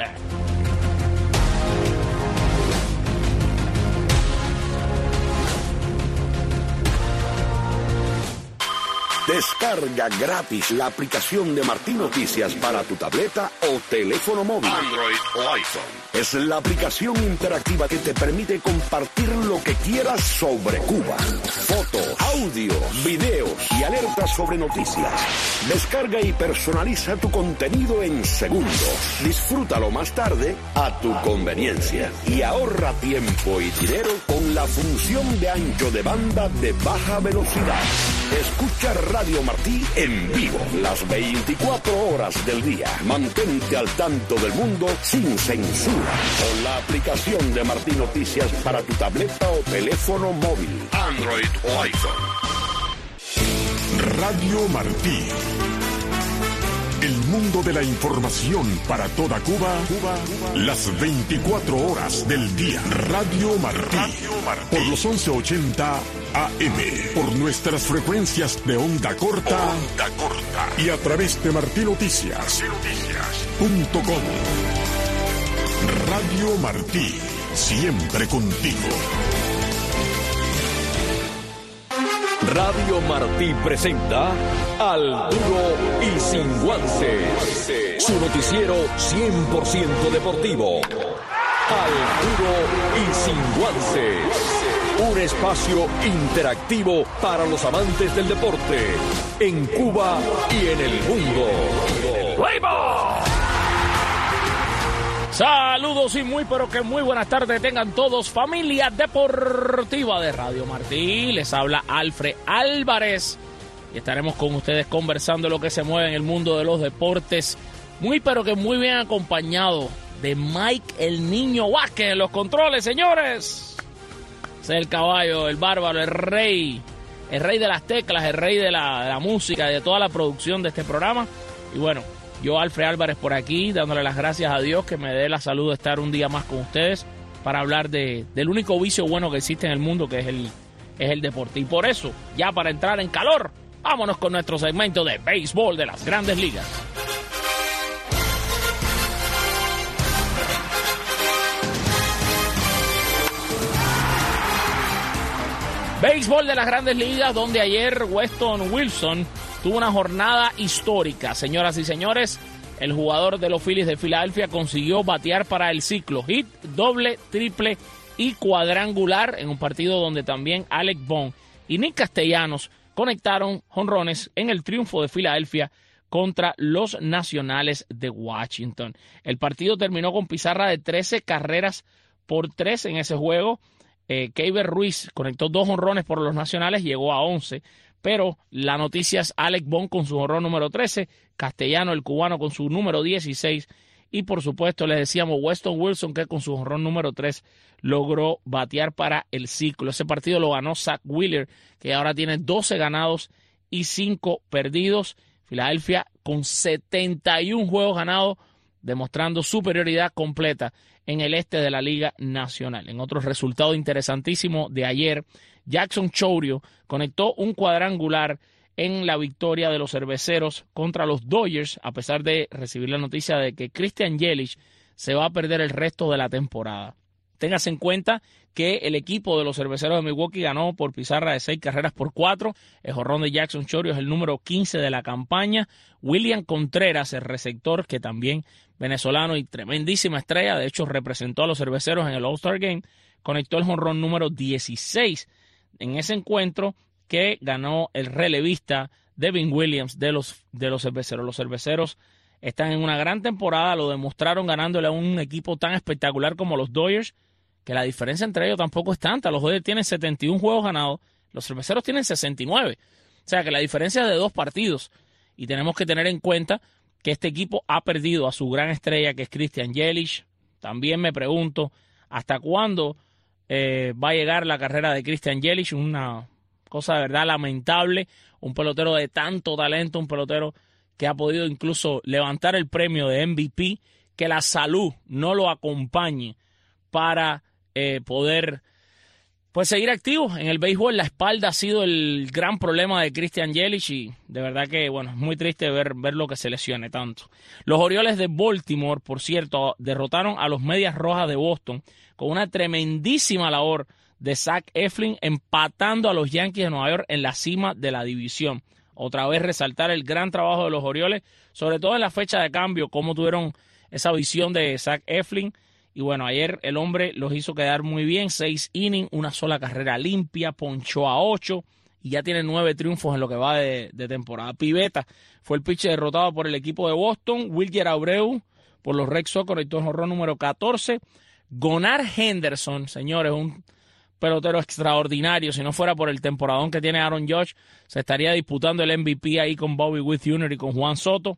Descarga gratis la aplicación de Martí Noticias para tu tableta o teléfono móvil, Android o iPhone. Es la aplicación interactiva que te permite compartir lo que quieras sobre Cuba. Fotos, audio, videos y alertas sobre noticias. Descarga y personaliza tu contenido en segundos. Disfrútalo más tarde a tu conveniencia. Y ahorra tiempo y dinero con la función de ancho de banda de baja velocidad. Escucha Radio Martí en vivo las 24 horas del día. Mantente al tanto del mundo sin censura con la aplicación de Martí Noticias para tu tableta o teléfono móvil, Android o iPhone. Radio Martí. El mundo de la información para toda Cuba, las 24 horas del día. Radio Martí. Por los 1180 AM. Por nuestras frecuencias de onda corta. Y a través de martinoticias.com. Radio Martí. Siempre contigo. Radio Martí presenta Al Duro y Sin Guances, su noticiero 100% deportivo. Al Duro y Sin Guances, un espacio interactivo para los amantes del deporte en Cuba y en el mundo. ¡Fuego! Saludos y muy buenas tardes tengan todos, familia deportiva de Radio Martí. Les habla Alfred Álvarez y estaremos con ustedes conversando lo que se mueve en el mundo de los deportes. Muy bien acompañado de Mike el Niño Vázquez en los controles, señores. Es el caballo, el bárbaro, el rey de las teclas, el rey de la música, de toda la producción de este programa. Y bueno, yo, Alfred Álvarez, por aquí, dándole las gracias a Dios que me dé la salud de estar un día más con ustedes para hablar del único vicio bueno que existe en el mundo, que es el deporte. Y por eso, ya para entrar en calor, vámonos con nuestro segmento de béisbol de las Grandes Ligas. Béisbol de las Grandes Ligas, donde ayer Weston Wilson tuvo una jornada histórica. Señoras y señores, el jugador de los Phillies de Filadelfia consiguió batear para el ciclo. Hit, doble, triple y cuadrangular en un partido donde también Alec Bohm y Nick Castellanos conectaron jonrones en el triunfo de Filadelfia contra los Nacionales de Washington. El partido terminó con pizarra de 13-3 en ese juego. Keiber Ruiz conectó 2 jonrones por los Nacionales, llegó a 11. Pero la noticia es Alec Bohm con su jonrón número 13, Castellano, el cubano, con su número 16. Y por supuesto, les decíamos, Weston Wilson, que con su jonrón número 3 logró batear para el ciclo. Ese partido lo ganó Zach Wheeler, que ahora tiene 12 ganados y 5 perdidos. Filadelfia con 71 juegos ganados, demostrando superioridad completa en el este de la Liga Nacional. En otro resultado interesantísimo de ayer, Jackson Chourio conectó un cuadrangular en la victoria de los Cerveceros contra los Dodgers, a pesar de recibir la noticia de que Christian Yelich se va a perder el resto de la temporada. Téngase en cuenta que el equipo de los Cerveceros de Milwaukee ganó por pizarra de 6-4. El jonrón de Jackson Chourio es el número 15 de la campaña. William Contreras, el receptor, que también venezolano y tremendísima estrella, de hecho representó a los Cerveceros en el All-Star Game, conectó el jonrón número 16 en ese encuentro que ganó el relevista Devin Williams de los Cerveceros. Los Cerveceros están en una gran temporada, lo demostraron ganándole a un equipo tan espectacular como los Dodgers, que la diferencia entre ellos tampoco es tanta. Los Dodgers tienen 71 juegos ganados, los Cerveceros tienen 69. O sea que la diferencia es de 2 partidos. Y tenemos que tener en cuenta que este equipo ha perdido a su gran estrella, que es Christian Yelich. También me pregunto hasta cuándo va a llegar la carrera de Christian Yelich. Una cosa de verdad lamentable. Un pelotero de tanto talento, un pelotero que ha podido incluso levantar el premio de MVP, que la salud no lo acompañe para poder seguir activo en el béisbol. La espalda ha sido el gran problema de Christian Yelich y de verdad que es muy triste ver lo que se lesione tanto. Los Orioles de Baltimore, por cierto, derrotaron a los Medias Rojas de Boston con una tremendísima labor de Zach Eflin, empatando a los Yankees de Nueva York en la cima de la división. Otra vez resaltar el gran trabajo de los Orioles, sobre todo en la fecha de cambio, cómo tuvieron esa visión de Zach Eflin Y bueno, ayer el hombre los hizo quedar muy bien, 6 innings, una sola carrera limpia, ponchó a 8 y ya tiene 9 triunfos en lo que va de temporada. Pivetta fue el pitcher derrotado por el equipo de Boston. Wilker Abreu por los Red Sox conectó el jonrón número 14. Gunnar Henderson, señores, un pelotero extraordinario. Si no fuera por el temporadón que tiene Aaron Judge, se estaría disputando el MVP ahí con Bobby Witt Jr. y con Juan Soto.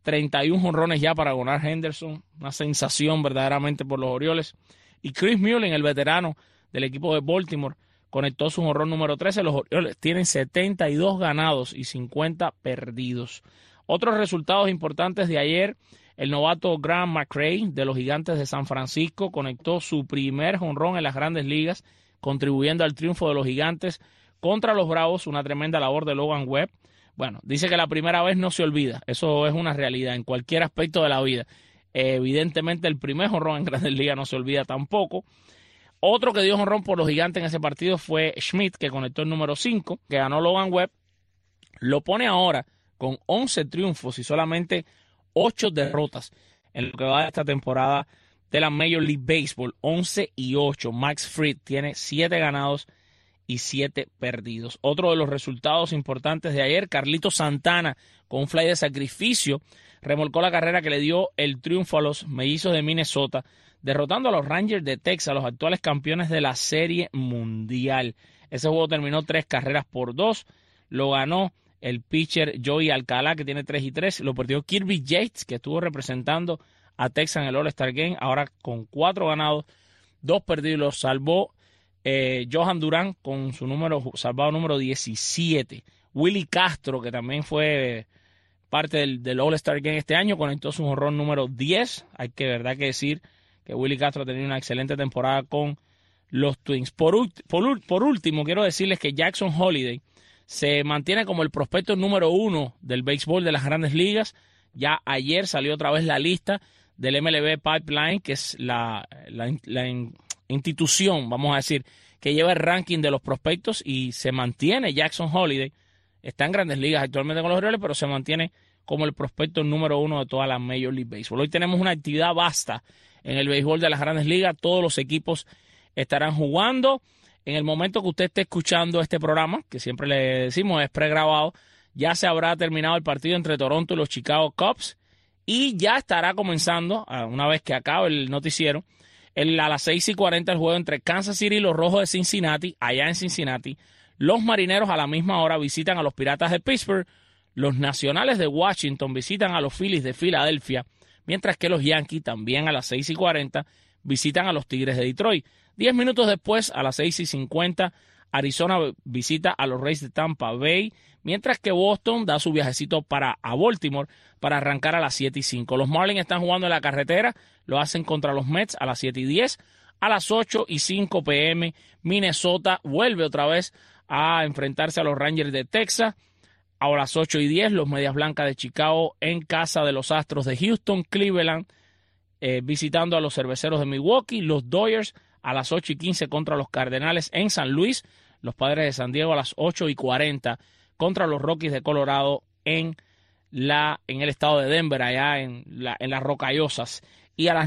31 jonrones ya para Gunnar Henderson, una sensación verdaderamente por los Orioles. Y Chris Mullin, el veterano del equipo de Baltimore, conectó su jonrón número 13. Los Orioles tienen 72 ganados y 50 perdidos. Otros resultados importantes de ayer: el novato Graham McRae de los Gigantes de San Francisco conectó su primer jonrón en las Grandes Ligas, contribuyendo al triunfo de los Gigantes contra los Bravos. Una tremenda labor de Logan Webb. Bueno, dice que la primera vez no se olvida. Eso es una realidad en cualquier aspecto de la vida. Evidentemente el primer jonrón en Grandes Ligas no se olvida tampoco. Otro que dio jonrón por los Gigantes en ese partido fue Schmidt, que conectó el número 5, que ganó Logan Webb. Lo pone ahora con 11 triunfos y solamente 8 derrotas en lo que va de esta temporada de la Major League Baseball. 11-8. Max Fried tiene 7 ganados y 7 perdidos. Otro de los resultados importantes de ayer: Carlitos Santana, con un fly de sacrificio, remolcó la carrera que le dio el triunfo a los Mellizos de Minnesota, derrotando a los Rangers de Texas, los actuales campeones de la Serie Mundial. Ese juego terminó 3-2. Lo ganó el pitcher Joey Alcalá, que tiene 3-3. Lo perdió Kirby Yates, que estuvo representando a Texas en el All-Star Game, ahora con 4 ganados, 2 perdidos. Lo salvó Johan Durán con su salvado número 17. Willy Castro, que también fue parte del All-Star Game este año, conectó su jonrón número 10. Hay que decir que Willy Castro ha tenido una excelente temporada con los Twins. Por último, quiero decirles que Jackson Holliday se mantiene como el prospecto número 1 del béisbol de las Grandes Ligas. Ya ayer salió otra vez la lista del MLB Pipeline, que es la institución, vamos a decir, que lleva el ranking de los prospectos, y se mantiene Jackson Holliday. Está en Grandes Ligas actualmente con los Orioles, pero se mantiene como el prospecto número 1 de toda la Major League Baseball. Hoy tenemos una actividad vasta en el béisbol de las Grandes Ligas. Todos los equipos estarán jugando. En el momento que usted esté escuchando este programa, que siempre le decimos es pregrabado, ya se habrá terminado el partido entre Toronto y los Chicago Cubs, y ya estará comenzando, una vez que acabe el noticiero, a las 6:40 el juego entre Kansas City y los Rojos de Cincinnati, allá en Cincinnati. Los Marineros a la misma hora visitan a los Piratas de Pittsburgh. Los Nacionales de Washington visitan a los Phillies de Filadelfia, mientras que los Yankees, también a las 6:40, visitan a los Tigres de Detroit. 10 minutos después, a las 6:50, Arizona visita a los Rays de Tampa Bay, mientras que Boston da su viajecito a Baltimore para arrancar a las 7:05. Los Marlins están jugando en la carretera, lo hacen contra los Mets a las 7:10. A las 8:05 p.m., Minnesota vuelve otra vez a enfrentarse a los Rangers de Texas. A las 8:10, los Medias Blancas de Chicago en casa de los Astros de Houston. Cleveland visitando a los Cerveceros de Milwaukee. Los Dodgers a las 8:15 contra los Cardenales en San Luis. Los Padres de San Diego a las 8:40 contra los Rockies de Colorado en el estado de Denver, allá en las Rocallosas. Y a las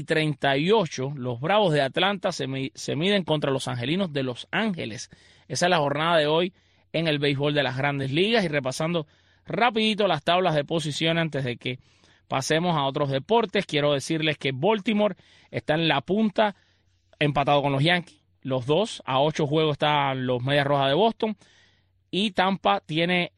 9:38, los Bravos de Atlanta se miden contra los Angelinos de Los Ángeles. Esa es la jornada de hoy en el béisbol de las Grandes Ligas. Y repasando rapidito las tablas de posiciones antes de que pasemos a otros deportes, quiero decirles que Baltimore está en la punta, empatado con los Yankees. Los dos, a 8 juegos están los Medias Rojas de Boston. Y Tampa tiene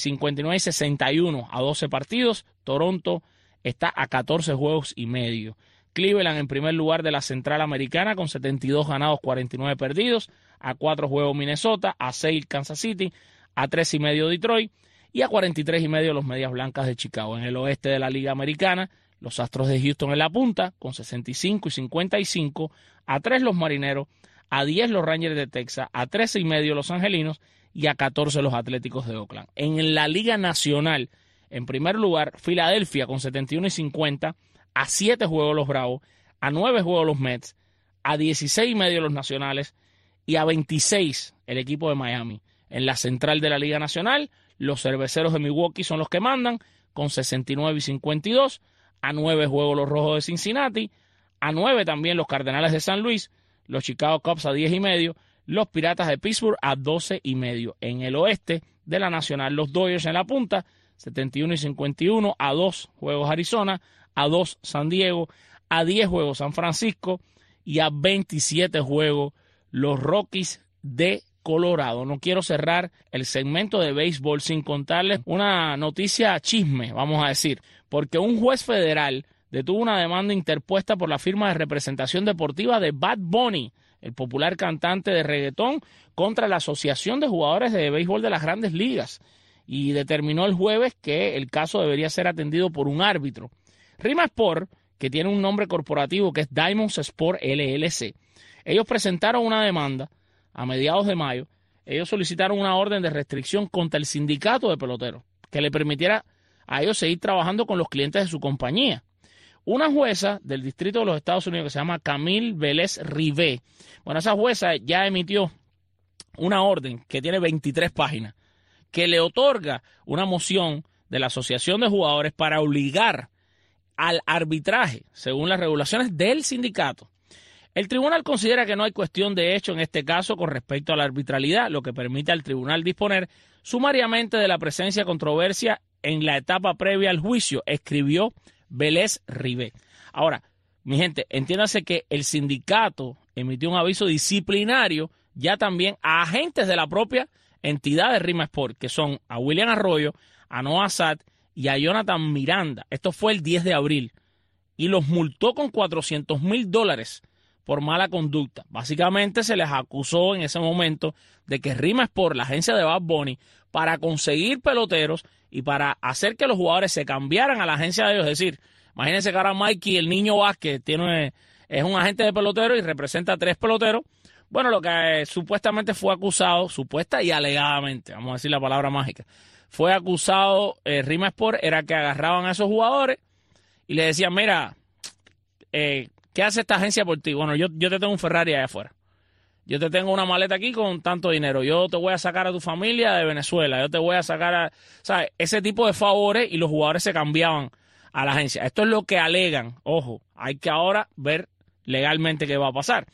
59-61 a 12 partidos. Toronto está a 14 juegos y medio. Cleveland en primer lugar de la Central Americana con 72 ganados, 49 perdidos. A 4 juegos Minnesota, a 6 Kansas City, a 3,5 Detroit y a 43,5 los Medias Blancas de Chicago. En el oeste de la Liga Americana, los Astros de Houston en la punta con 65 y 55, a 3 los Marineros, a 10 los Rangers de Texas, a 13,5 los Angelinos y a 14 los Atléticos de Oakland. En la Liga Nacional, en primer lugar, Filadelfia con 71 y 50, a 7 juegos los Bravos, a 9 juegos los Mets, a 16,5 los Nacionales y a 26 el equipo de Miami. En la central de la Liga Nacional, los Cerveceros de Milwaukee son los que mandan con 69 y 52, a 9 juegos los Rojos de Cincinnati, A 9 también los Cardenales de San Luis, los Chicago Cubs a 10.5, los Piratas de Pittsburgh a 12.5. En el oeste de la Nacional, los Dodgers en la punta, 71-51, a 2 juegos Arizona, a 2 San Diego, a 10 juegos San Francisco y a 27 juegos los Rockies de Colorado. No quiero cerrar el segmento de béisbol sin contarles una noticia chisme, vamos a decir, porque un juez federal detuvo una demanda interpuesta por la firma de representación deportiva de Bad Bunny, el popular cantante de reggaetón, contra la Asociación de Jugadores de Béisbol de las Grandes Ligas, y determinó el jueves que el caso debería ser atendido por un árbitro. Rima Sport, que tiene un nombre corporativo que es Diamonds Sport LLC, ellos presentaron una demanda a mediados de mayo. Ellos solicitaron una orden de restricción contra el sindicato de peloteros que le permitiera a ellos seguir trabajando con los clientes de su compañía. Una jueza del Distrito de los Estados Unidos que se llama Camille Vélez Rivé, bueno, esa jueza ya emitió una orden que tiene 23 páginas, que le otorga una moción de la Asociación de Jugadores para obligar al arbitraje, según las regulaciones del sindicato. El tribunal considera que no hay cuestión de hecho en este caso con respecto a la arbitralidad, lo que permite al tribunal disponer sumariamente de la presencia de controversia en la etapa previa al juicio, escribió Vélez Rivé. Ahora, mi gente, entiéndase que el sindicato emitió un aviso disciplinario ya también a agentes de la propia entidad de Rima Sport, que son a William Arroyo, a Noah Sad y a Jonathan Miranda. Esto fue el 10 de abril y los multó con $400,000 por mala conducta. Básicamente se les acusó en ese momento de que Rima Sport, la agencia de Bad Bunny, para conseguir peloteros y para hacer que los jugadores se cambiaran a la agencia de ellos. Es decir, imagínense que ahora Mikey, el niño Vázquez, es un agente de pelotero y representa a 3 peloteros. Bueno, lo que supuestamente fue acusado, supuesta y alegadamente, vamos a decir la palabra mágica, fue acusado Rima Sport, era que agarraban a esos jugadores y le decían, mira, ¿qué hace esta agencia por ti? Bueno, yo te tengo un Ferrari allá afuera. Yo te tengo una maleta aquí con tanto dinero. Yo te voy a sacar a tu familia de Venezuela. Yo te voy a sacar ¿sabes? Ese tipo de favores, y los jugadores se cambiaban a la agencia. Esto es lo que alegan. Ojo, hay que ahora ver legalmente qué va a pasar.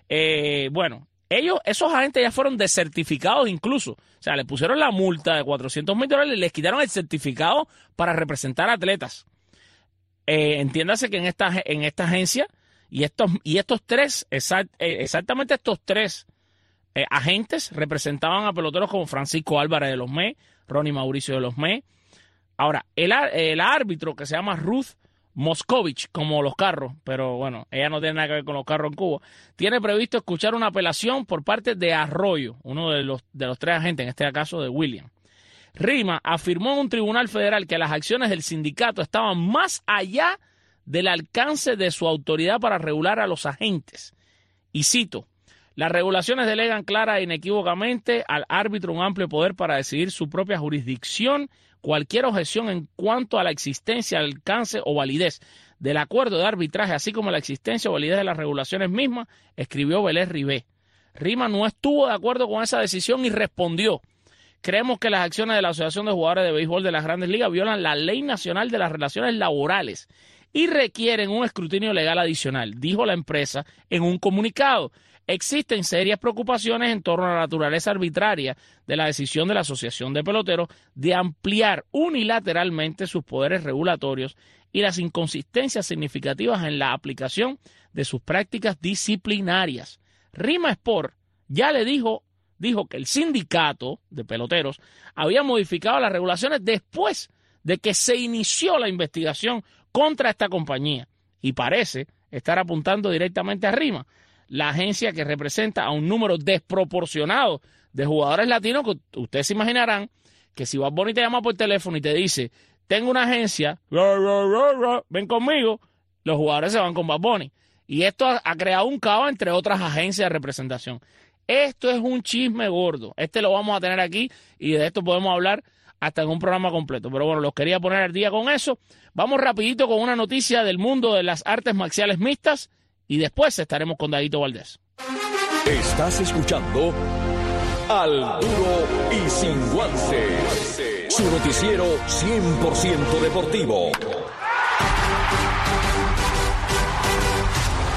Bueno, esos agentes ya fueron desertificados incluso. O sea, le pusieron la multa de $400,000 y les quitaron el certificado para representar atletas. Entiéndase que en esta agencia y estos 3, exactamente estos 3 agentes representaban a peloteros como Francisco Álvarez de los Mets, Ronnie Mauricio de los Mets. Ahora, el árbitro que se llama Ruth Moscovich, como los carros, pero bueno, ella no tiene nada que ver con los carros en Cuba, tiene previsto escuchar una apelación por parte de Arroyo, uno de los 3 agentes, en este caso de William. Rima afirmó en un tribunal federal que las acciones del sindicato estaban más allá del alcance de su autoridad para regular a los agentes. Y cito, las regulaciones delegan clara e inequívocamente al árbitro un amplio poder para decidir su propia jurisdicción. Cualquier objeción en cuanto a la existencia, alcance o validez del acuerdo de arbitraje, así como la existencia o validez de las regulaciones mismas, escribió Vélez Rivé. Rima no estuvo de acuerdo con esa decisión y respondió: creemos que las acciones de la Asociación de Jugadores de Béisbol de las Grandes Ligas violan la Ley Nacional de las Relaciones Laborales y requieren un escrutinio legal adicional, dijo la empresa en un comunicado. Existen serias preocupaciones en torno a la naturaleza arbitraria de la decisión de la Asociación de Peloteros de ampliar unilateralmente sus poderes regulatorios y las inconsistencias significativas en la aplicación de sus prácticas disciplinarias. Rima Sport ya le dijo que el sindicato de peloteros había modificado las regulaciones después de que se inició la investigación contra esta compañía y parece estar apuntando directamente a Rima, la agencia que representa a un número desproporcionado de jugadores latinos, que ustedes se imaginarán que si Bad Bunny te llama por teléfono y te dice, tengo una agencia, ven conmigo, los jugadores se van con Bad Bunny. Y esto ha creado un caos entre otras agencias de representación. Esto es un chisme gordo. Lo vamos a tener aquí y de esto podemos hablar hasta en un programa completo. Pero bueno, los quería poner al día con eso. Vamos rapidito con una noticia del mundo de las artes marciales mixtas y después estaremos con Dadito Valdés. Estás escuchando Al Duro y Sin Guantes, su noticiero 100% deportivo.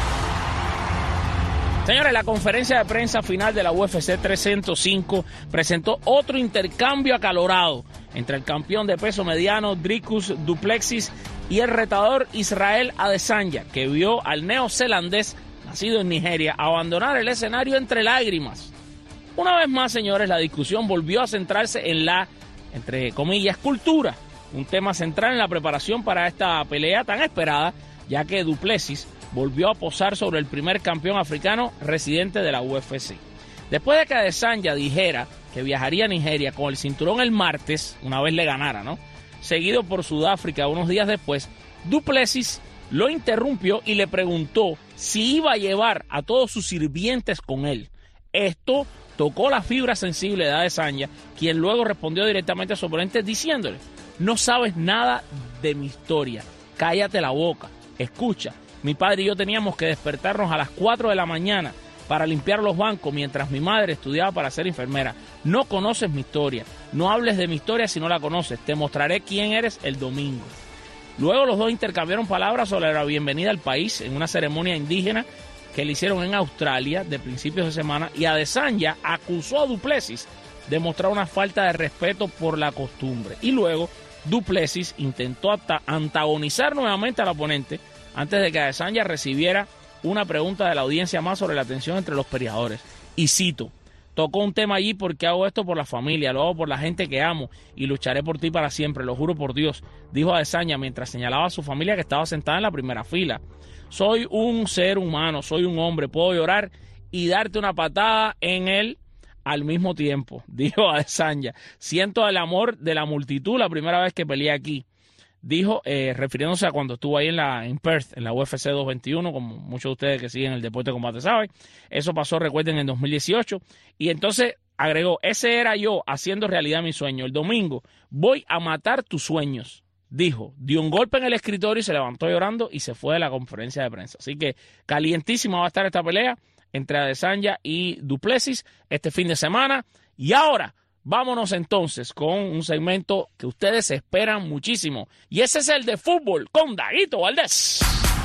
Señores, la conferencia de prensa final de la UFC 305 presentó otro intercambio acalorado entre el campeón de peso mediano Dricus du Plessis y el retador Israel Adesanya, que vio al neozelandés, nacido en Nigeria, abandonar el escenario entre lágrimas. Una vez más, señores, la discusión volvió a centrarse en la, entre comillas, cultura, un tema central en la preparación para esta pelea tan esperada, ya que du Plessis volvió a posar sobre el primer campeón africano residente de la UFC. Después de que Adesanya dijera que viajaría a Nigeria con el cinturón el martes, una vez le ganara, ¿no?, seguido por Sudáfrica unos días después, du Plessis lo interrumpió y le preguntó si iba a llevar a todos sus sirvientes con él. Esto tocó la fibra sensible de Adesanya, quien luego respondió directamente a su oponente diciéndole: no sabes nada de mi historia, cállate la boca, escucha. Mi padre y yo teníamos que despertarnos a las 4 de la mañana para limpiar los bancos mientras mi madre estudiaba para ser enfermera. No conoces mi historia. No hables de mi historia si no la conoces. Te mostraré quién eres el domingo. Luego los dos intercambiaron palabras sobre la bienvenida al país en una ceremonia indígena que le hicieron en Australia de principios de semana, y Adesanya acusó a du Plessis de mostrar una falta de respeto por la costumbre. Y luego du Plessis intentó antagonizar nuevamente al oponente antes de que Adesanya recibiera una pregunta de la audiencia más sobre la tensión entre los peleadores. Y cito: tocó un tema allí porque hago esto por la familia, lo hago por la gente que amo y lucharé por ti para siempre, lo juro por Dios, dijo Adesanya mientras señalaba a su familia que estaba sentada en la primera fila. Soy un ser humano, soy un hombre, puedo llorar y darte una patada en él al mismo tiempo, dijo Adesanya. Siento el amor de la multitud la primera vez que peleé aquí. Dijo, refiriéndose a cuando estuvo ahí en Perth, en la UFC 221, como muchos de ustedes que siguen el deporte de combate saben. Eso pasó, recuerden, en 2018. Y entonces agregó: ese era yo haciendo realidad mi sueño. El domingo voy a matar tus sueños, dijo. Dio un golpe en el escritorio y se levantó llorando y se fue de la conferencia de prensa. Así que calientísima va a estar esta pelea entre Adesanya y du Plessis este fin de semana. Y ahora vámonos entonces con un segmento que ustedes esperan muchísimo. Y ese es el de fútbol con Daguito Valdés.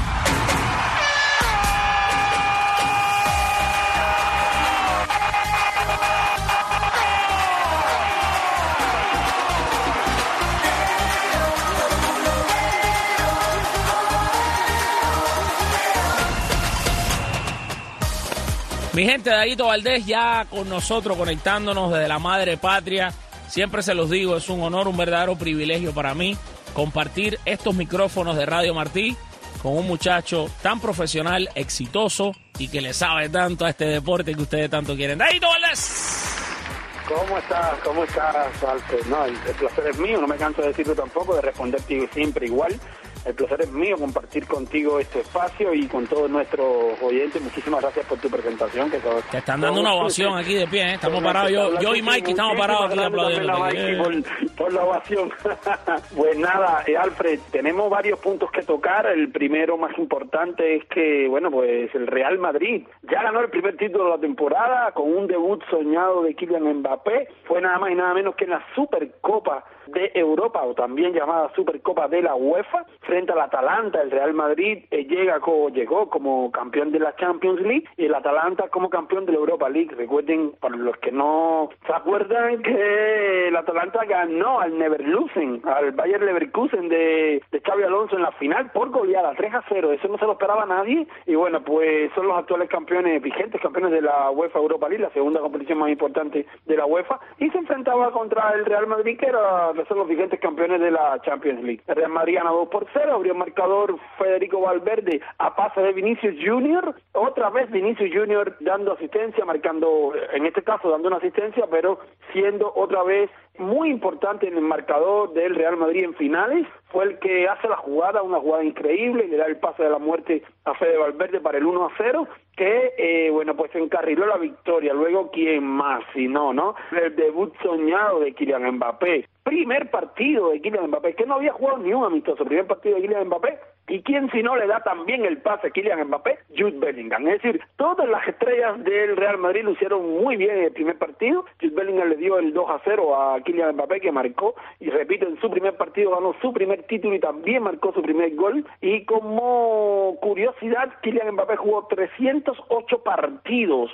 Mi gente, Daguito Valdés ya con nosotros, conectándonos desde la madre patria. Siempre se los digo, es un honor, un verdadero privilegio para mí compartir estos micrófonos de Radio Martí con un muchacho tan profesional, exitoso y que le sabe tanto a este deporte que ustedes tanto quieren. ¡Daguito Valdés! ¿Cómo estás? ¿Cómo estás, Alfred? No, el placer es mío, no me canso de decirlo tampoco, de responderte siempre igual. El placer es mío compartir contigo este espacio y con todos nuestros oyentes. Muchísimas gracias por tu presentación. Te están dando una ovación aquí de pie, ¿eh? Estamos parados, yo y Mikey estamos parados aquí aplaudiendo. Por la ovación. Pues nada, Alfred, tenemos varios puntos que tocar. El primero más importante es que, bueno, pues el Real Madrid ya ganó el primer título de la temporada con un debut soñado de Kylian Mbappé. Fue nada más y nada menos que en la Supercopa de Europa, o también llamada Supercopa de la UEFA, frente al Atalanta. El Real Madrid llegó como campeón de la Champions League y el Atalanta como campeón de la Europa League. Recuerden, para los que no se acuerdan, que el Atalanta ganó al al Bayer Leverkusen de Xabi Alonso en la final por goleada 3-0. Eso no se lo esperaba nadie. Y bueno, pues son los actuales campeones vigentes, campeones de la UEFA Europa League, la segunda competición más importante de la UEFA, y se enfrentaba contra el Real Madrid, que son los vigentes campeones de la Champions League. El Real Madrid ganó 2-0, abrió el marcador Federico Valverde a pase de Vinicius Junior, otra vez Vinicius Junior dando asistencia, marcando, en este caso dando una asistencia, pero siendo otra vez muy importante en el marcador del Real Madrid en finales. Fue el que hace la jugada, una jugada increíble, le da el pase de la muerte a Fede Valverde para el 1-0, que, bueno, pues encarriló la victoria. Luego, ¿quién más? Si no, ¿no? El debut soñado de Kylian Mbappé. Primer partido de Kylian Mbappé, que no había jugado ni un amistoso. Primer partido de Kylian Mbappé ¿Y quién si no le da también el pase a Kylian Mbappé? Jude Bellingham. Es decir, todas las estrellas del Real Madrid lo hicieron muy bien en el primer partido. Jude Bellingham le dio el 2-0 a Kylian Mbappé, que marcó, y repito, en su primer partido ganó su primer título y también marcó su primer gol. Y como curiosidad, Kylian Mbappé jugó 308 partidos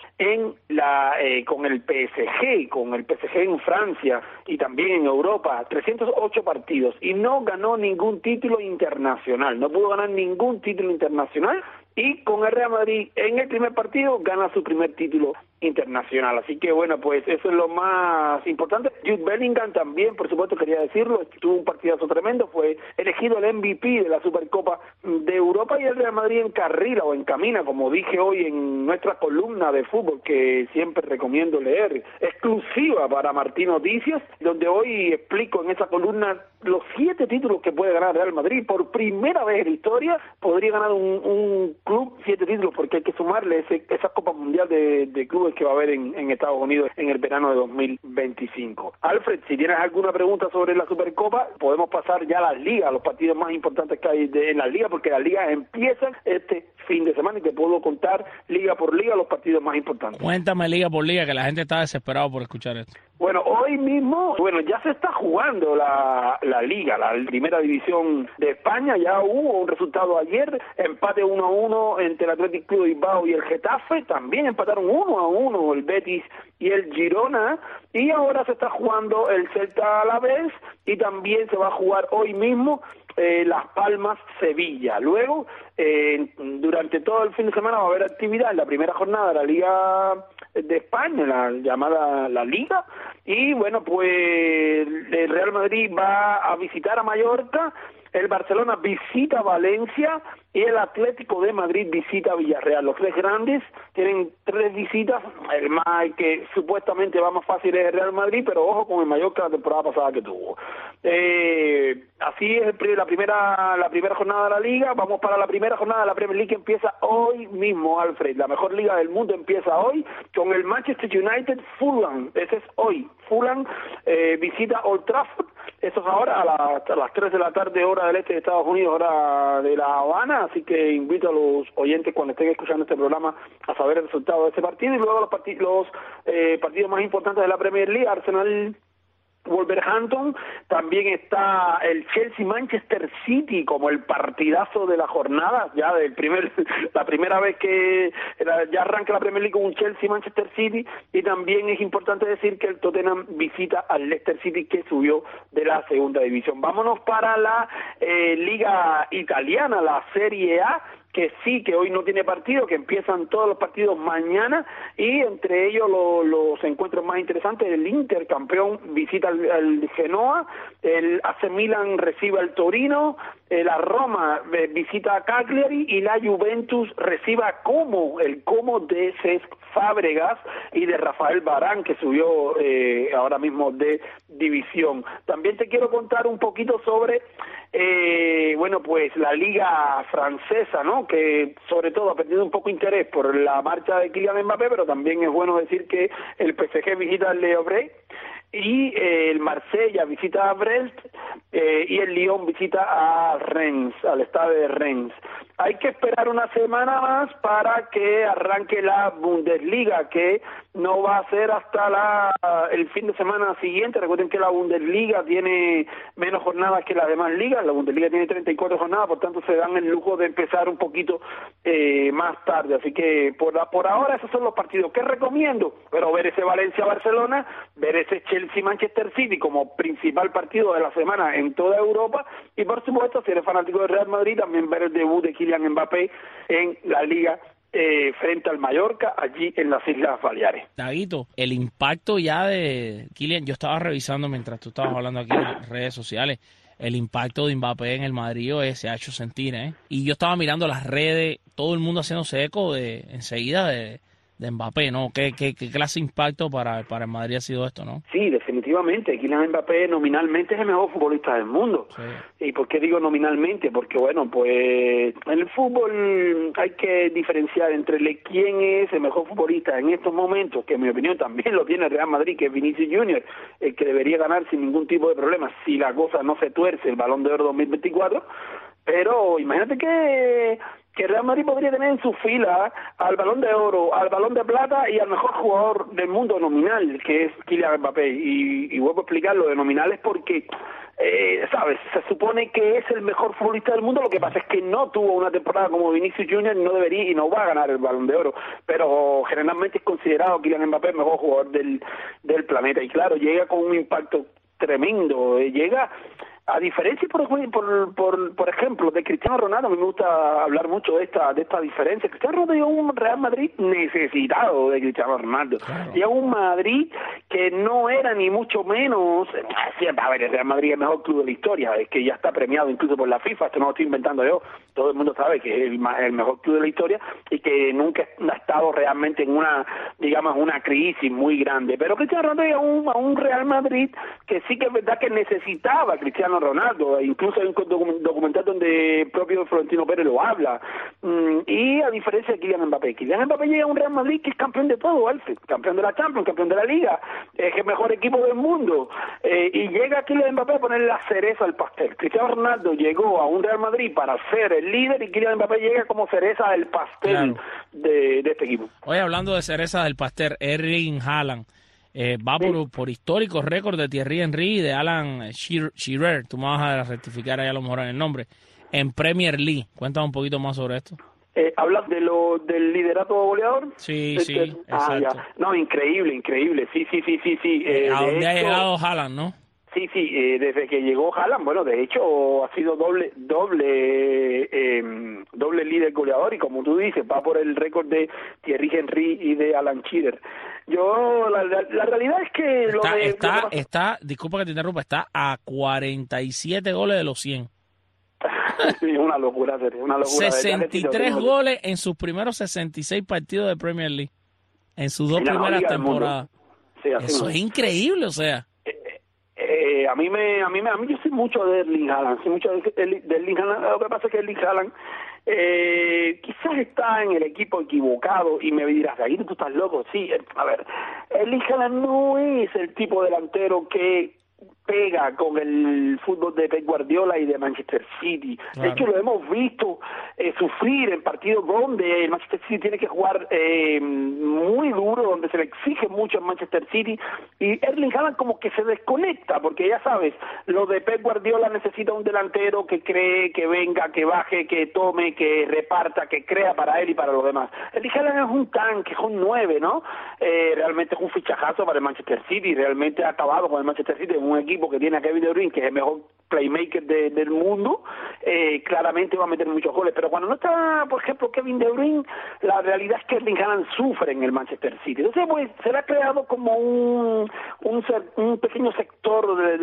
con el PSG en Francia y también en Europa, 308 partidos, y no ganó ningún título internacional, no pudo ganar ningún título internacional, y con el Real Madrid en el primer partido gana su primer título internacional. Así que bueno, pues eso es lo más importante. Jude Bellingham también, por supuesto, quería decirlo, tuvo un partidazo tremendo, fue elegido el MVP de la Supercopa de Europa, y el Real Madrid encarrila o encamina, como dije hoy en nuestra columna de fútbol, que siempre recomiendo leer, exclusiva para Martín Noticias, donde hoy explico en esa columna los 7 títulos que puede ganar Real Madrid. Por primera vez en la historia podría ganar un club 7 títulos, porque hay que sumarle esa Copa Mundial de clubes que va a haber en Estados Unidos en el verano de 2025. Alfred, si tienes alguna pregunta sobre la Supercopa, podemos pasar ya a las ligas, los partidos más importantes que hay en las ligas, porque las ligas empiezan este fin de semana y te puedo contar liga por liga los partidos más importantes. Cuéntame liga por liga, que la gente está desesperada por escuchar esto. Bueno, hoy mismo, ya se está jugando la liga, la primera división de España. Ya hubo un resultado ayer, empate 1-1 entre el Athletic Club de Bilbao y el Getafe, también empataron 1-1 el Betis y el Girona, y ahora se está jugando el Celta Alavés, y también se va a jugar hoy mismo Las Palmas Sevilla. Luego, durante todo el fin de semana va a haber actividad en la primera jornada de la Liga de España, la llamada La Liga, y bueno, pues el Real Madrid va a visitar a Mallorca, el Barcelona visita Valencia y el Atlético de Madrid visita Villarreal. Los 3 grandes tienen 3 visitas, el más que supuestamente va más fácil es el Real Madrid, pero ojo con el Mallorca la temporada pasada que tuvo. Así es la primera jornada de la Liga. Vamos para la primera jornada de la Premier League, que empieza hoy mismo, Alfred. La mejor liga del mundo empieza hoy con el Manchester United Fulham. Ese es hoy. Fulham visita Old Trafford. Eso es ahora a las 3 de la tarde, hora del este de Estados Unidos, hora de La Habana, así que invito a los oyentes cuando estén escuchando este programa a saber el resultado de ese partido. Y luego los partidos más importantes de la Premier League, Arsenal Wolverhampton, también está el Chelsea-Manchester City como el partidazo de la jornada, ya la primera vez que ya arranca la Premier League con un Chelsea-Manchester City, y también es importante decir que el Tottenham visita al Leicester City, que subió de la segunda división. Vámonos para la Liga Italiana, la Serie A, que hoy no tiene partido, que empiezan todos los partidos mañana, y entre ellos los encuentros más interesantes: el Inter, campeón, visita al Genoa, el AC Milan recibe al Torino, la Roma visita a Cagliari, y la Juventus recibe a el Como de Cesc Fábregas y de Rafael Varane, que subió ahora mismo de división. También te quiero contar un poquito sobre pues la liga francesa, ¿no? Que sobre todo ha perdido un poco interés por la marcha de Kylian Mbappé, pero también es bueno decir que el PSG visita al Le Havre, y el Marsella visita a Brest, y el Lyon visita a Rennes, al estadio de Rennes. Hay que esperar una semana más para que arranque la Bundesliga, que no va a ser hasta el fin de semana siguiente. Recuerden que la Bundesliga tiene menos jornadas que las demás ligas. La Bundesliga tiene 34 jornadas, por tanto se dan el lujo de empezar un poquito más tarde. Así que por ahora esos son los partidos que recomiendo. Pero ver ese Valencia-Barcelona, ver ese Chelsea-Manchester City como principal partido de la semana en toda Europa, y por supuesto, si eres fanático del Real Madrid, también ver el debut de Kylian Mbappé en la Liga frente al Mallorca, allí en las Islas Baleares. Daguito, el impacto ya de Kylian, yo estaba revisando mientras tú estabas hablando aquí en las redes sociales, el impacto de Mbappé en el Madrid se ha hecho sentir, y yo estaba mirando las redes, todo el mundo haciéndose eco enseguida de Mbappé, ¿no? ¿Qué clase de impacto para el Madrid ha sido esto, no? Sí, definitivamente. Kylian Mbappé nominalmente es el mejor futbolista del mundo. Sí. ¿Y por qué digo nominalmente? Porque, pues en el fútbol hay que diferenciar entre quién es el mejor futbolista en estos momentos, que en mi opinión también lo tiene el Real Madrid, que es Vinicius Junior, el que debería ganar sin ningún tipo de problema, si la cosa no se tuerce, el Balón de Oro 2024, pero imagínate que Real Madrid podría tener en su fila al Balón de Oro, al Balón de Plata y al mejor jugador del mundo nominal, que es Kylian Mbappé. Y vuelvo a explicar lo de nominal es porque, ¿sabes? Se supone que es el mejor futbolista del mundo, lo que pasa es que no tuvo una temporada como Vinicius Junior, no debería y no va a ganar el Balón de Oro, pero generalmente es considerado Kylian Mbappé el mejor jugador del planeta. Y claro, llega con un impacto tremendo, llega... A diferencia, por ejemplo, de Cristiano Ronaldo, a mí me gusta hablar mucho de esta diferencia. Cristiano Ronaldo llegó a un Real Madrid necesitado de Cristiano Ronaldo. Claro. Llegó a un Madrid que no era ni mucho menos... A ver, el Real Madrid es el mejor club de la historia, es que ya está premiado incluso por la FIFA, esto no lo estoy inventando yo. Todo el mundo sabe que es el mejor club de la historia y que nunca ha estado realmente en una crisis muy grande. Pero Cristiano Ronaldo llegó a un Real Madrid que sí que es verdad que necesitaba a Cristiano Ronaldo, incluso hay un documental donde el propio Florentino Pérez lo habla, y a diferencia de Kylian Mbappé llega a un Real Madrid que es campeón de todo, Alfred, campeón de la Champions, campeón de la Liga, es el mejor equipo del mundo, y llega Kylian Mbappé a poner la cereza al pastel. Cristiano Ronaldo llegó a un Real Madrid para ser el líder y Kylian Mbappé llega como cereza del pastel, claro, de este equipo. Hoy hablando de cereza del pastel, Erling Haaland va por históricos récords de Thierry Henry y de Alan Shearer. Tú me vas a rectificar ahí a lo mejor en el nombre. En Premier League. Cuéntame un poquito más sobre esto. ¿Hablas del liderato goleador? Sí, exacto. Ya. No, increíble. Sí. ¿A dónde ha llegado Haaland, no? Sí, desde que llegó Haaland, bueno, de hecho ha sido doble líder goleador y como tú dices, va por el récord de Thierry Henry y de Alan Shearer. La realidad es que disculpa que te interrumpa, está a 47 goles de los 100. Sí, una locura, una locura. 63 goles en sus primeros 66 partidos de Premier League, en sus dos primeras temporadas. Sí, eso es increíble, o sea. A mí yo soy mucho de Erling Haaland, Lo que pasa es que Erling Haaland quizás está en el equipo equivocado y me dirás, ahí tú estás loco. Sí, a ver, Erling Haaland no es el tipo delantero que pega con el fútbol de Pep Guardiola y de Manchester City. Claro. De hecho, lo hemos visto sufrir en partidos donde el Manchester City tiene que jugar muy duro, donde se le exige mucho en Manchester City, y Erling Haaland como que se desconecta, porque ya sabes, lo de Pep Guardiola necesita un delantero que cree, que venga, que baje, que tome, que reparta, que crea para él y para los demás. Erling Haaland es un tanque, es un 9, ¿no? Realmente es un fichajazo para el Manchester City, realmente ha acabado con el Manchester City en un equipo que tiene a Kevin De Bruyne, que es el mejor playmaker del mundo, claramente va a meter muchos goles, pero cuando no está, por ejemplo, Kevin De Bruyne, la realidad es que Erling Haaland sufre en el Manchester City. Entonces, pues, se le ha creado como un pequeño sector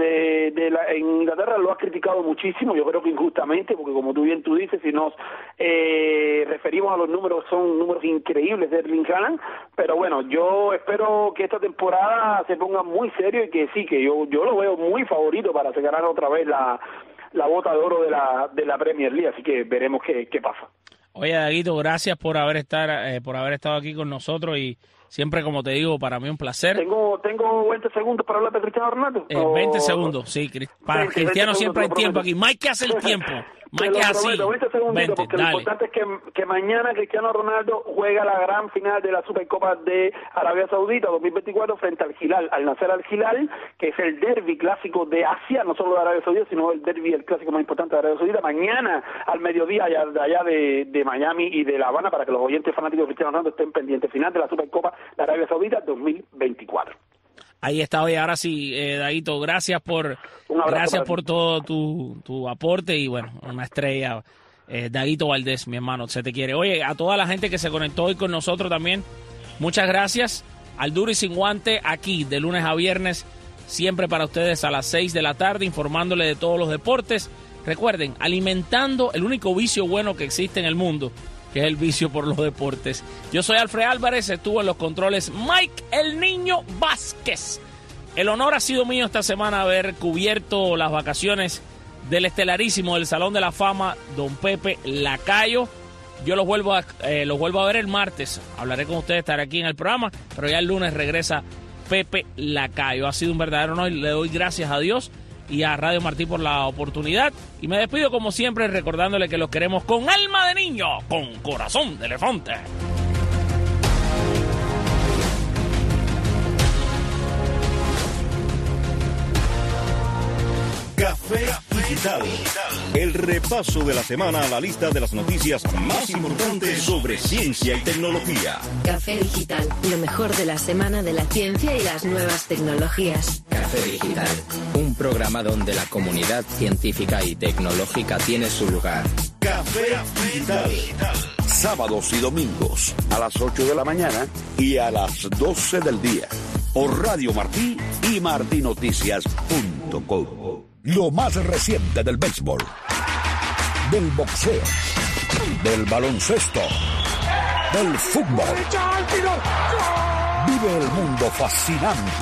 en Inglaterra, lo ha criticado muchísimo, yo creo que injustamente, porque como tú dices, si nos referimos a los números, son números increíbles de Erling Haaland, pero bueno, yo espero que esta temporada se ponga muy serio y que sí, que yo lo veo muy favorito para ganar otra vez la bota de oro de la Premier League, así que veremos qué pasa. Oye, Daguito, gracias por haber estado aquí con nosotros y siempre, como te digo, para mí un placer. Tengo 20 segundos para hablar de Cristiano Ronaldo. 20 segundos, sí. Para Cristiano siempre hay tiempo aquí. Mike, ¿qué hace el tiempo? Mike, es así. 20 segunditos, porque dale. Lo importante es que mañana Cristiano Ronaldo juega la gran final de la Supercopa de Arabia Saudita 2024 frente al Hilal, al Nasser Al Hilal, que es el derbi clásico de Asia, no solo de Arabia Saudita, sino el derbi, el clásico más importante de Arabia Saudita. Mañana al mediodía allá de Miami y de La Habana, para que los oyentes fanáticos de Cristiano Ronaldo estén pendientes. Final de la Supercopa de Arabia Saudita 2024. Ahí está. Oye, ahora sí, Daguito, gracias por todo tu aporte y bueno, una estrella, Daguito Valdés, mi hermano, se te quiere. Oye, a toda la gente que se conectó hoy con nosotros también, muchas gracias. Al Duro y Sin Guante, aquí de lunes a viernes, siempre para ustedes a las 6 de la tarde, informándole de todos los deportes. Recuerden, alimentando el único vicio bueno que existe en el mundo, que es el vicio por los deportes. Yo soy Alfred Álvarez, estuvo en los controles Mike el Niño Vázquez. El honor ha sido mío esta semana haber cubierto las vacaciones del estelarísimo del Salón de la Fama, don Pepe Lacayo. Yo los vuelvo a ver el martes. Hablaré con ustedes, estaré aquí en el programa, pero ya el lunes regresa Pepe Lacayo. Ha sido un verdadero honor y le doy gracias a Dios y a Radio Martí por la oportunidad. Y me despido como siempre recordándole que los queremos con alma de niño, con corazón de elefante. Café Digital. El repaso de la semana a la lista de las noticias más importantes sobre ciencia y tecnología. Café Digital, lo mejor de la semana de la ciencia y las nuevas tecnologías. Café Digital, un programa donde la comunidad científica y tecnológica tiene su lugar. Café Digital. Sábados y domingos a las 8 de la mañana y a las 12 del día. Por Radio Martí y martinoticias.com. Lo más reciente del béisbol, del boxeo, del baloncesto, del fútbol. Vive el mundo fascinante